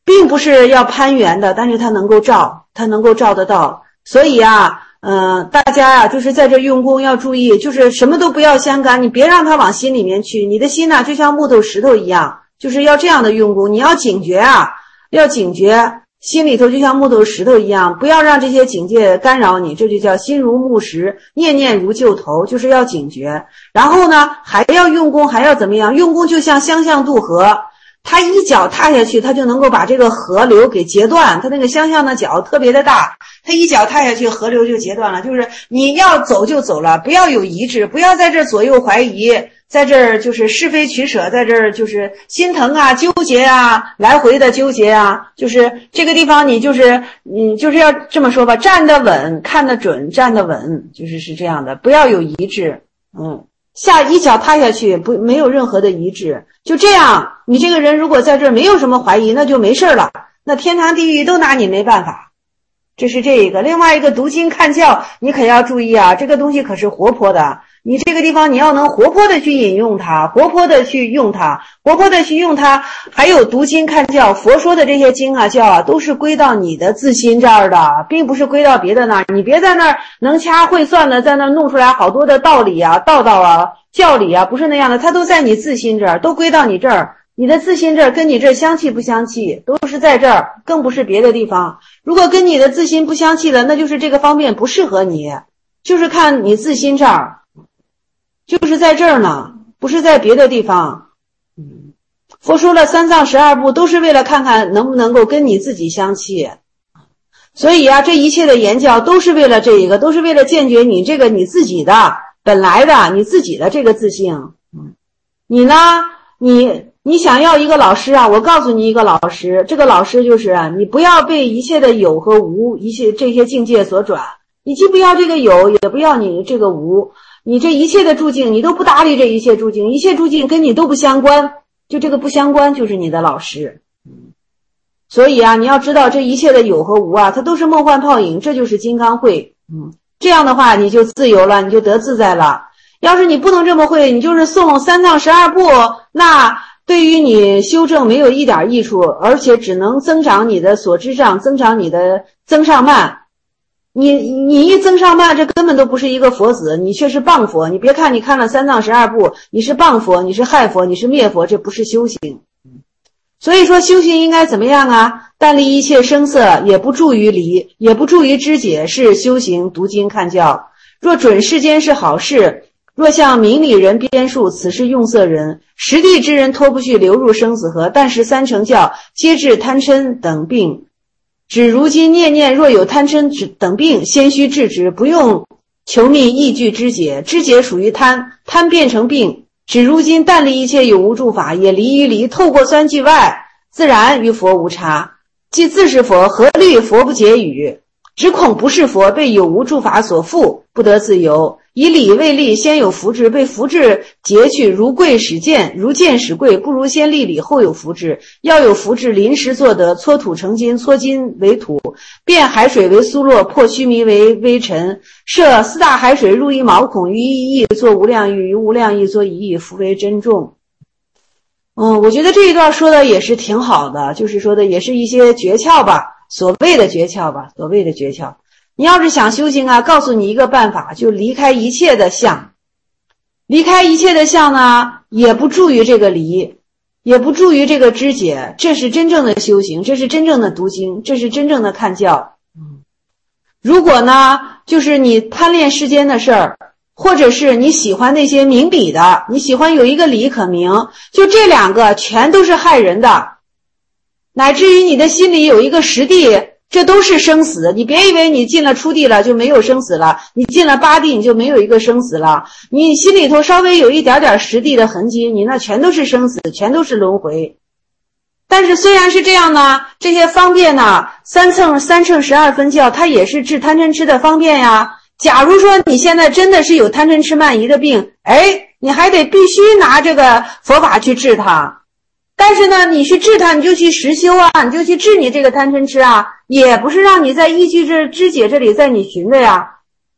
并不是要攀援的，但是它能够照得到。所以啊，大家啊，就是在这用功要注意，就是什么都不要相干，你别让它往心里面去。你的心呢，就像木头石头一样，就是要这样的用功。你要警觉啊，要警觉，心里头就像木头石头一样，不要让这些警戒干扰你，这就叫心如木石，念念如旧头，就是要警觉。然后呢，还要用功，还要怎么样？用功就像相向渡河，他一脚踏下去，他就能够把这个河流给截断。他那个相向的脚特别的大，他一脚踏下去，河流就截断了。就是你要走就走了，不要有疑志，不要在这左右怀疑，在这儿就是是非取舍，在这儿就是心疼啊、纠结啊、来回的纠结啊。就是这个地方你就是要这么说吧，站得稳，看得准，站得稳，是这样的，不要有疑志。一脚踏下去，没有任何的疑志，就这样。你这个人如果在这儿没有什么怀疑，那就没事了，那天堂地狱都拿你没办法。这是这一个。另外一个读经看教，你可要注意啊，这个东西可是活泼的。你这个地方你要能活泼的去引用它，活泼的去用它，还有读经看教，佛说的这些经啊教啊，都是归到你的自心这儿的，并不是归到别的那儿。你别在那儿能掐会算的，在那儿弄出来好多的道理啊、道啊、教理啊，不是那样的，它都在你自心这儿，都归到你这儿。你的自心这儿跟你这儿相契不相契，都是在这儿，更不是别的地方。如果跟你的自心不相契的，那就是这个方面不适合你，就是看你自心这儿，就是在这儿呢，不是在别的地方。佛说了三藏12部，都是为了看看能不能够跟你自己相契。所以啊，这一切的言教都是为了这一个，都是为了见觉你这个你自己的本来的你自己的这个自性。你呢，你想要一个老师啊，我告诉你一个老师，这个老师就是你不要被一切的有和无，一切这些境界所转，你既不要这个有，也不要你这个无，你这一切的住境你都不搭理，这一切住境，一切住境跟你都不相关，就这个不相关就是你的老师。所以啊，你要知道这一切的有和无啊，它都是梦幻泡影，这就是金刚慧。这样的话你就自由了，你就得自在了。要是你不能这么会，你就是诵三藏12部，那对于你修正没有一点益处，而且只能增长你的所知障，增长你的增上慢。你一增上慢，这根本都不是一个佛子，你却是谤佛。你别看你看了三藏12部，你是谤佛，你是害佛，你是灭佛，这不是修行。所以说修行应该怎么样啊？但离一切声色，也不住于离，也不住于知解，是修行读经看教。若准世间是好事，若向明理人编述，此是用色人。实地之人脱不去流入生死河，但是三乘教皆治贪嗔等病。只如今念念若有贪嗔等病，先须治之，不用求觅异句知解，知解属于贪，贪变成病。只如今但离一切有无住法，也离于离，透过三际外，自然与佛无差。既自是佛，何虑佛不解语？只恐不是佛，被有无住法所缚，不得自由。以理为力，先有福智，被福智截去，如贵使贱，如贱使贵，不如先立理，后有福智。要有福智，临时作得，搓土成金，搓金为土，变海水为苏洛，破须弥为微尘，设4大海水入一毛孔，于一亿做无量亿，于无量亿做1亿，福为珍重。我觉得这一段说的也是挺好的，就是说的也是一些诀窍吧，所谓的诀窍。你要是想修行啊，告诉你一个办法，就离开一切的相。离开一切的相呢，也不助于这个离，也不助于这个知解，这是真正的修行，这是真正的读经，这是真正的看教。如果呢，就是你贪恋世间的事儿，或者是你喜欢那些明理的，你喜欢有一个理可明，就这两个全都是害人的。乃至于你的心里有一个实地，这都是生死。你别以为你进了初地了就没有生死了，你进了8地你就没有一个生死了。你心里头稍微有一点点实地的痕迹，你那全都是生死，全都是轮回。但是虽然是这样呢，这些方便呢，三乘12分教它也是治贪嗔痴的方便呀。假如说你现在真的是有贪嗔痴慢疑的病，你还得必须拿这个佛法去治它。但是呢，你去治它，你就去实修啊，你就去治你这个贪嗔痴啊，也不是让你在依据这知解这里在你寻的呀。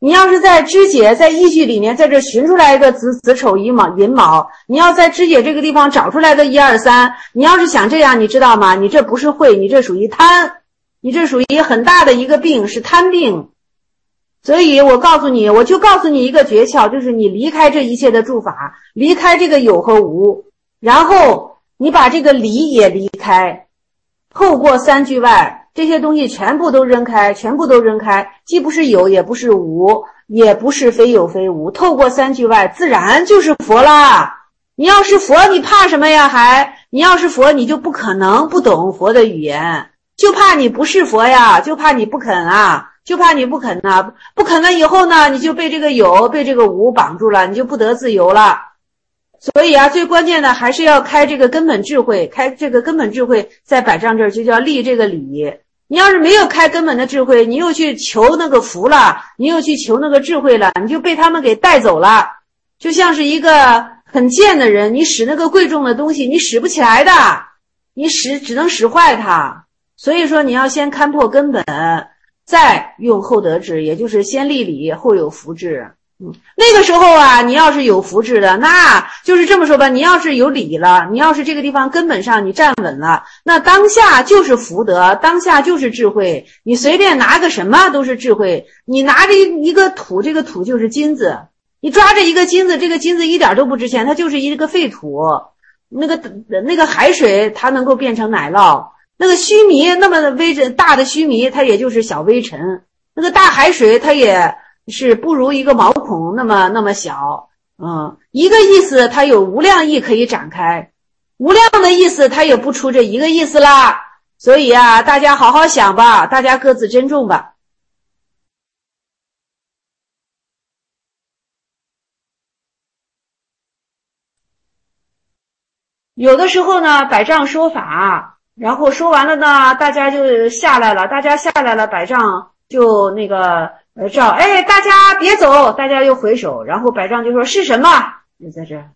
你要是在肢解，在义句里面在这寻出来一个子丑寅卯，你要在肢解这个地方找出来个1、2、3，你要是想这样，你知道吗？你这不是会，你这属于贪，你这属于很大的一个病，是贪病。所以我就告诉你一个诀窍，就是你离开这一切的诸法，离开这个有和无，然后你把这个离也离开，透过3句外，这些东西全部都扔开，既不是有，也不是无，也不是非有非无，透过3句外，自然就是佛啦。你要是佛，你怕什么呀？你要是佛，你就不可能不懂佛的语言，就怕你不是佛呀，就怕你不肯啊，不肯了以后呢，你就被这个有，被这个无绑住了，你就不得自由了。所以啊，最关键的还是要开这个根本智慧，在百丈这儿就叫立这个理。你要是没有开根本的智慧，你又去求那个福了，你又去求那个智慧了，你就被他们给带走了。就像是一个很贱的人，你使那个贵重的东西，你使不起来的，你只能使坏它。所以说你要先看破根本，再用后得智，也就是先立理，后有福智。那个时候啊，你要是有福智的，那就是这么说吧，你要是有理了，你要是这个地方根本上你站稳了，那当下就是福德，当下就是智慧，你随便拿个什么都是智慧。你拿着一个土，这个土就是金子，你抓着一个金子，这个金子一点都不值钱，它就是一个废土。那个海水它能够变成奶酪，那个须弥，那么大的须弥它也就是小微尘，那个大海水它也是不如一个毛孔那么小。一个意思它有无量意可以展开，无量的意思它也不出这一个意思啦。所以啊，大家好好想吧，大家各自珍重吧。有的时候呢，百丈说法，然后说完了呢，大家就下来了，百丈就那个照，大家别走，大家又回首，然后百丈就说是什么？就在这。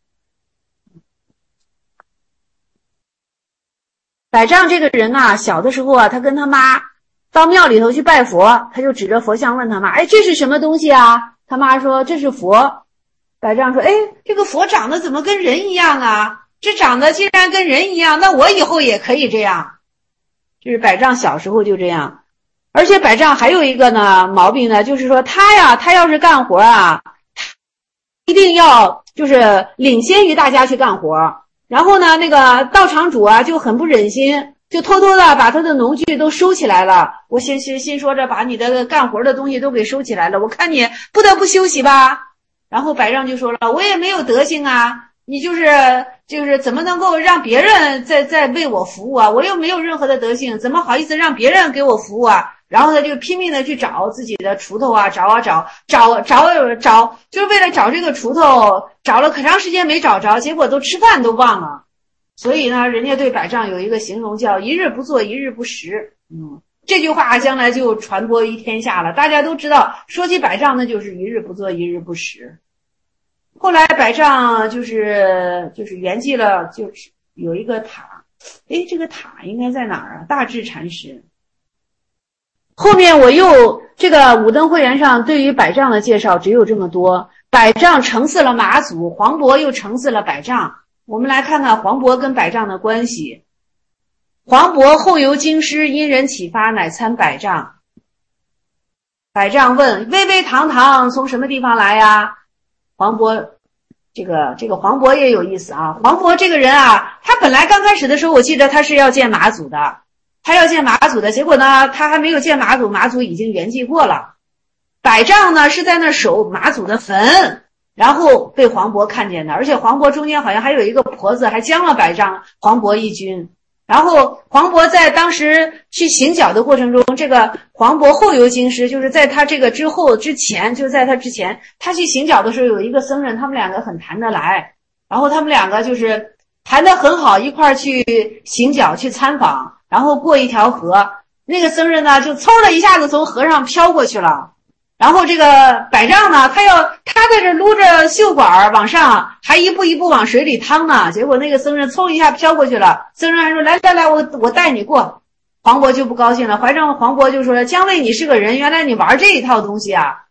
百丈这个人啊，小的时候啊，他跟他妈到庙里头去拜佛，他就指着佛像问他妈，这是什么东西啊？他妈说这是佛。百丈说，这个佛长得怎么跟人一样啊？这长得既然跟人一样，那我以后也可以这样。就是百丈小时候就这样。而且百丈还有一个呢毛病呢，就是说他要是干活啊，一定要就是领先于大家去干活。然后呢，那个道场主啊就很不忍心，就偷偷的把他的农具都收起来了。我心说着把你的干活的东西都给收起来了，我看你不得不休息吧。然后百丈就说了，我也没有德行啊，你就是怎么能够让别人在为我服务啊？我又没有任何的德性，怎么好意思让别人给我服务啊？然后他就拼命的去找自己的锄头啊，找，就是为了找这个锄头，找了可长时间没找着，结果都吃饭都忘了。所以呢，人家对百丈有一个形容叫一日不做一日不食。这句话将来就传播于天下了，大家都知道，说起百丈那就是一日不做一日不食。后来百丈就是圆寂了，就是有一个塔，这个塔应该在哪儿啊？大智禅师。后面我又这个五灯会员上对于百丈的介绍只有这么多。百丈承祀了马祖，黄渤又承祀了百丈。我们来看看黄渤跟百丈的关系。黄渤后游京师，因人启发，乃参百丈。百丈问：巍巍堂堂从什么地方来呀？黄渤这个黄渤也有意思啊。黄渤这个人啊，他本来刚开始的时候，我记得他是要见马祖的，结果呢，他还没有见马祖，马祖已经圆寂过了。百丈呢是在那守马祖的坟，然后被黄渤看见的，而且黄渤中间好像还有一个婆子，还将了黄渤一军。然后黄渤在当时去行脚的过程中，这个黄渤后游京师，就是在他这个之前，就在他之前，他去行脚的时候有一个僧人，他们两个很谈得来，然后他们两个就是谈得很好，一块儿去行脚去参访，然后过一条河，那个僧人呢就嗖的一下子从河上飘过去了。然后这个百丈呢，他在这撸着袖管往上，还一步一步往水里趟呢。结果那个僧人嗖一下飘过去了，僧人还说来，我带你过。黄渤就不高兴了，黄渤就说：姜维你是个人，原来你玩这一套东西啊！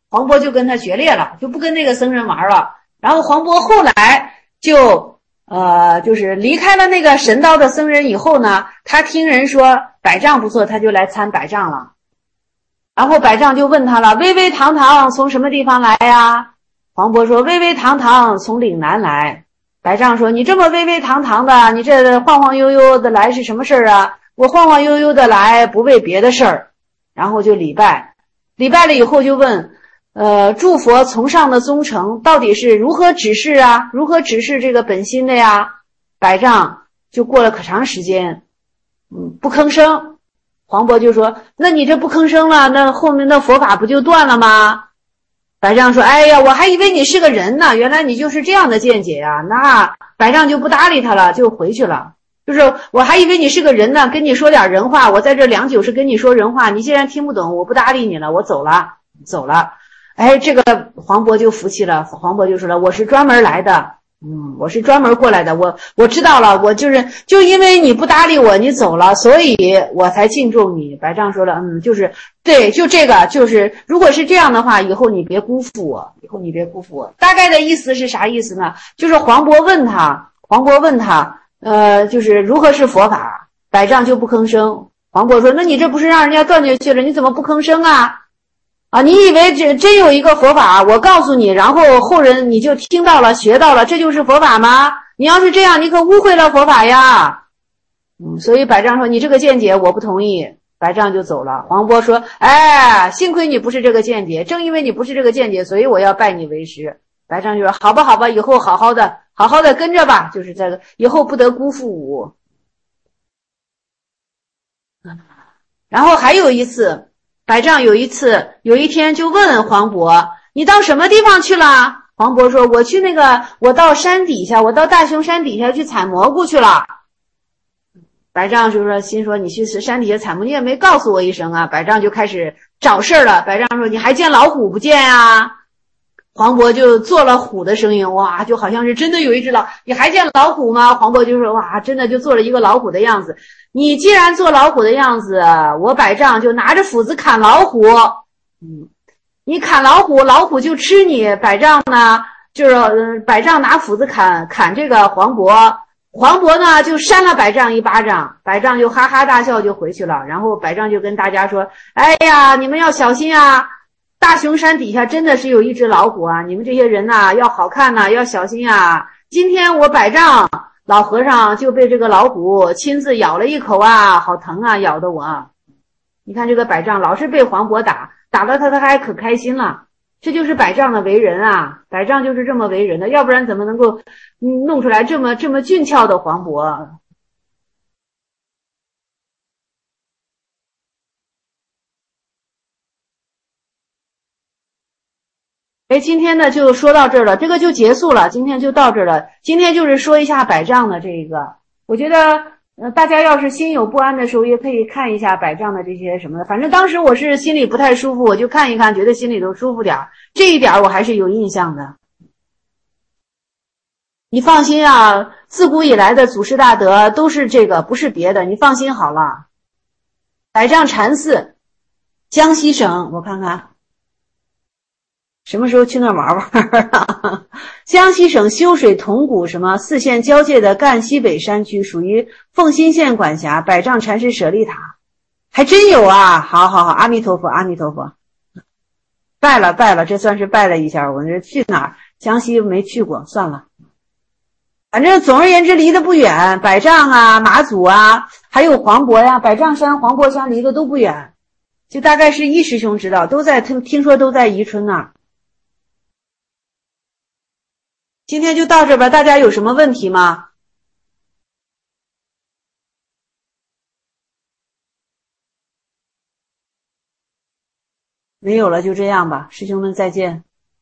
黄渤就跟他决裂了，就不跟那个僧人玩了。然后黄渤后来就是离开了那个神道的僧人以后呢，他听人说百丈不错，他就来参百丈了。然后百丈就问他了，巍巍堂堂从什么地方来呀？黄渤说，巍巍堂堂从岭南来。百丈说，你这么巍巍堂堂的，你这晃晃悠悠的来是什么事儿啊？我晃晃悠悠的来不为别的事儿。然后就礼拜，礼拜了以后就问，诸佛从上的宗成到底是如何指示啊？如何指示这个本心的呀？百丈就过了可长时间，不吭声。黄渤就说，那你这不吭声了，那后面的佛法不就断了吗？百丈说，哎呀，我还以为你是个人呢，原来你就是这样的见解啊。那百丈就不搭理他了，就回去了。就是我还以为你是个人呢，跟你说点人话，我在这良久是跟你说人话，你既然听不懂，我不搭理你了，我走了。哎，这个黄渤就服气了，黄渤就说了，我是专门来的，我是专门过来的，我知道了，就因为你不搭理我，你走了，所以我才敬重你。百丈说了，就是对，就这个，就是如果是这样的话，以后你别辜负我，大概的意思是啥意思呢？就是黄渤问他，就是如何是佛法，百丈就不吭声。黄渤说，那你这不是让人家断绝去了，你怎么不吭声啊？你以为真有一个佛法，我告诉你，然后后人你就听到了学到了，这就是佛法吗？你要是这样，你可误会了佛法呀。所以百丈说，你这个见解我不同意。百丈就走了。黄渤说，哎，幸亏你不是这个见解，正因为你不是这个见解，所以我要拜你为师。百丈就说，好吧，以后好好的跟着吧，就是这个，以后不得辜负我。然后还有一次，百丈有一天就问黄渤，你到什么地方去了？黄渤说，我到山底下，我到大雄山底下去采蘑菇去了。百丈就说，心说，你去山底下采蘑菇，你也没告诉我一声啊。百丈就开始找事儿了。百丈说，你还见老虎不见啊？黄渤就做了虎的声音，哇，就好像是真的有一只你还见老虎吗？黄渤就说，哇，真的就做了一个老虎的样子。你既然做老虎的样子，我百丈就拿着斧子砍老虎。你砍老虎，老虎就吃你。百丈呢，就是百丈拿斧子砍这个黄渤，黄渤呢就扇了百丈一巴掌，百丈就哈哈大笑就回去了。然后百丈就跟大家说，哎呀，你们要小心啊，大雄山底下真的是有一只老虎啊，你们这些人呐，要好看呐，要小心啊。今天我百丈老和尚就被这个老虎亲自咬了一口啊，好疼啊，咬的我。你看这个百丈老是被黄渤打了他还可开心了。这就是百丈的为人啊，百丈就是这么为人的，要不然怎么能够弄出来这么俊俏的黄渤。哎，今天呢就说到这儿了，这个就结束了，今天就到这儿了。今天就是说一下百丈的这个，我觉得大家要是心有不安的时候，也可以看一下百丈的这些什么的。反正当时我是心里不太舒服，我就看一看，觉得心里头舒服点，这一点我还是有印象的。你放心啊，自古以来的祖师大德都是这个，不是别的，你放心好了。百丈禅寺，江西省，我看看什么时候去那玩啊？江西省修水铜鼓什么4县交界的赣西北山区，属于奉新县管辖。百丈禅师舍利塔，还真有啊！好，阿弥陀佛，阿弥陀佛。拜了，这算是拜了一下。我这去哪儿？江西没去过，算了。反正总而言之离得不远，百丈啊、马祖啊，还有黄渤呀，百丈山、黄渤山离得都不远，就大概是一师兄知道，都在听说都在宜春那儿。今天就到这边，大家有什么问题吗？没有了，就这样吧，师兄们再见。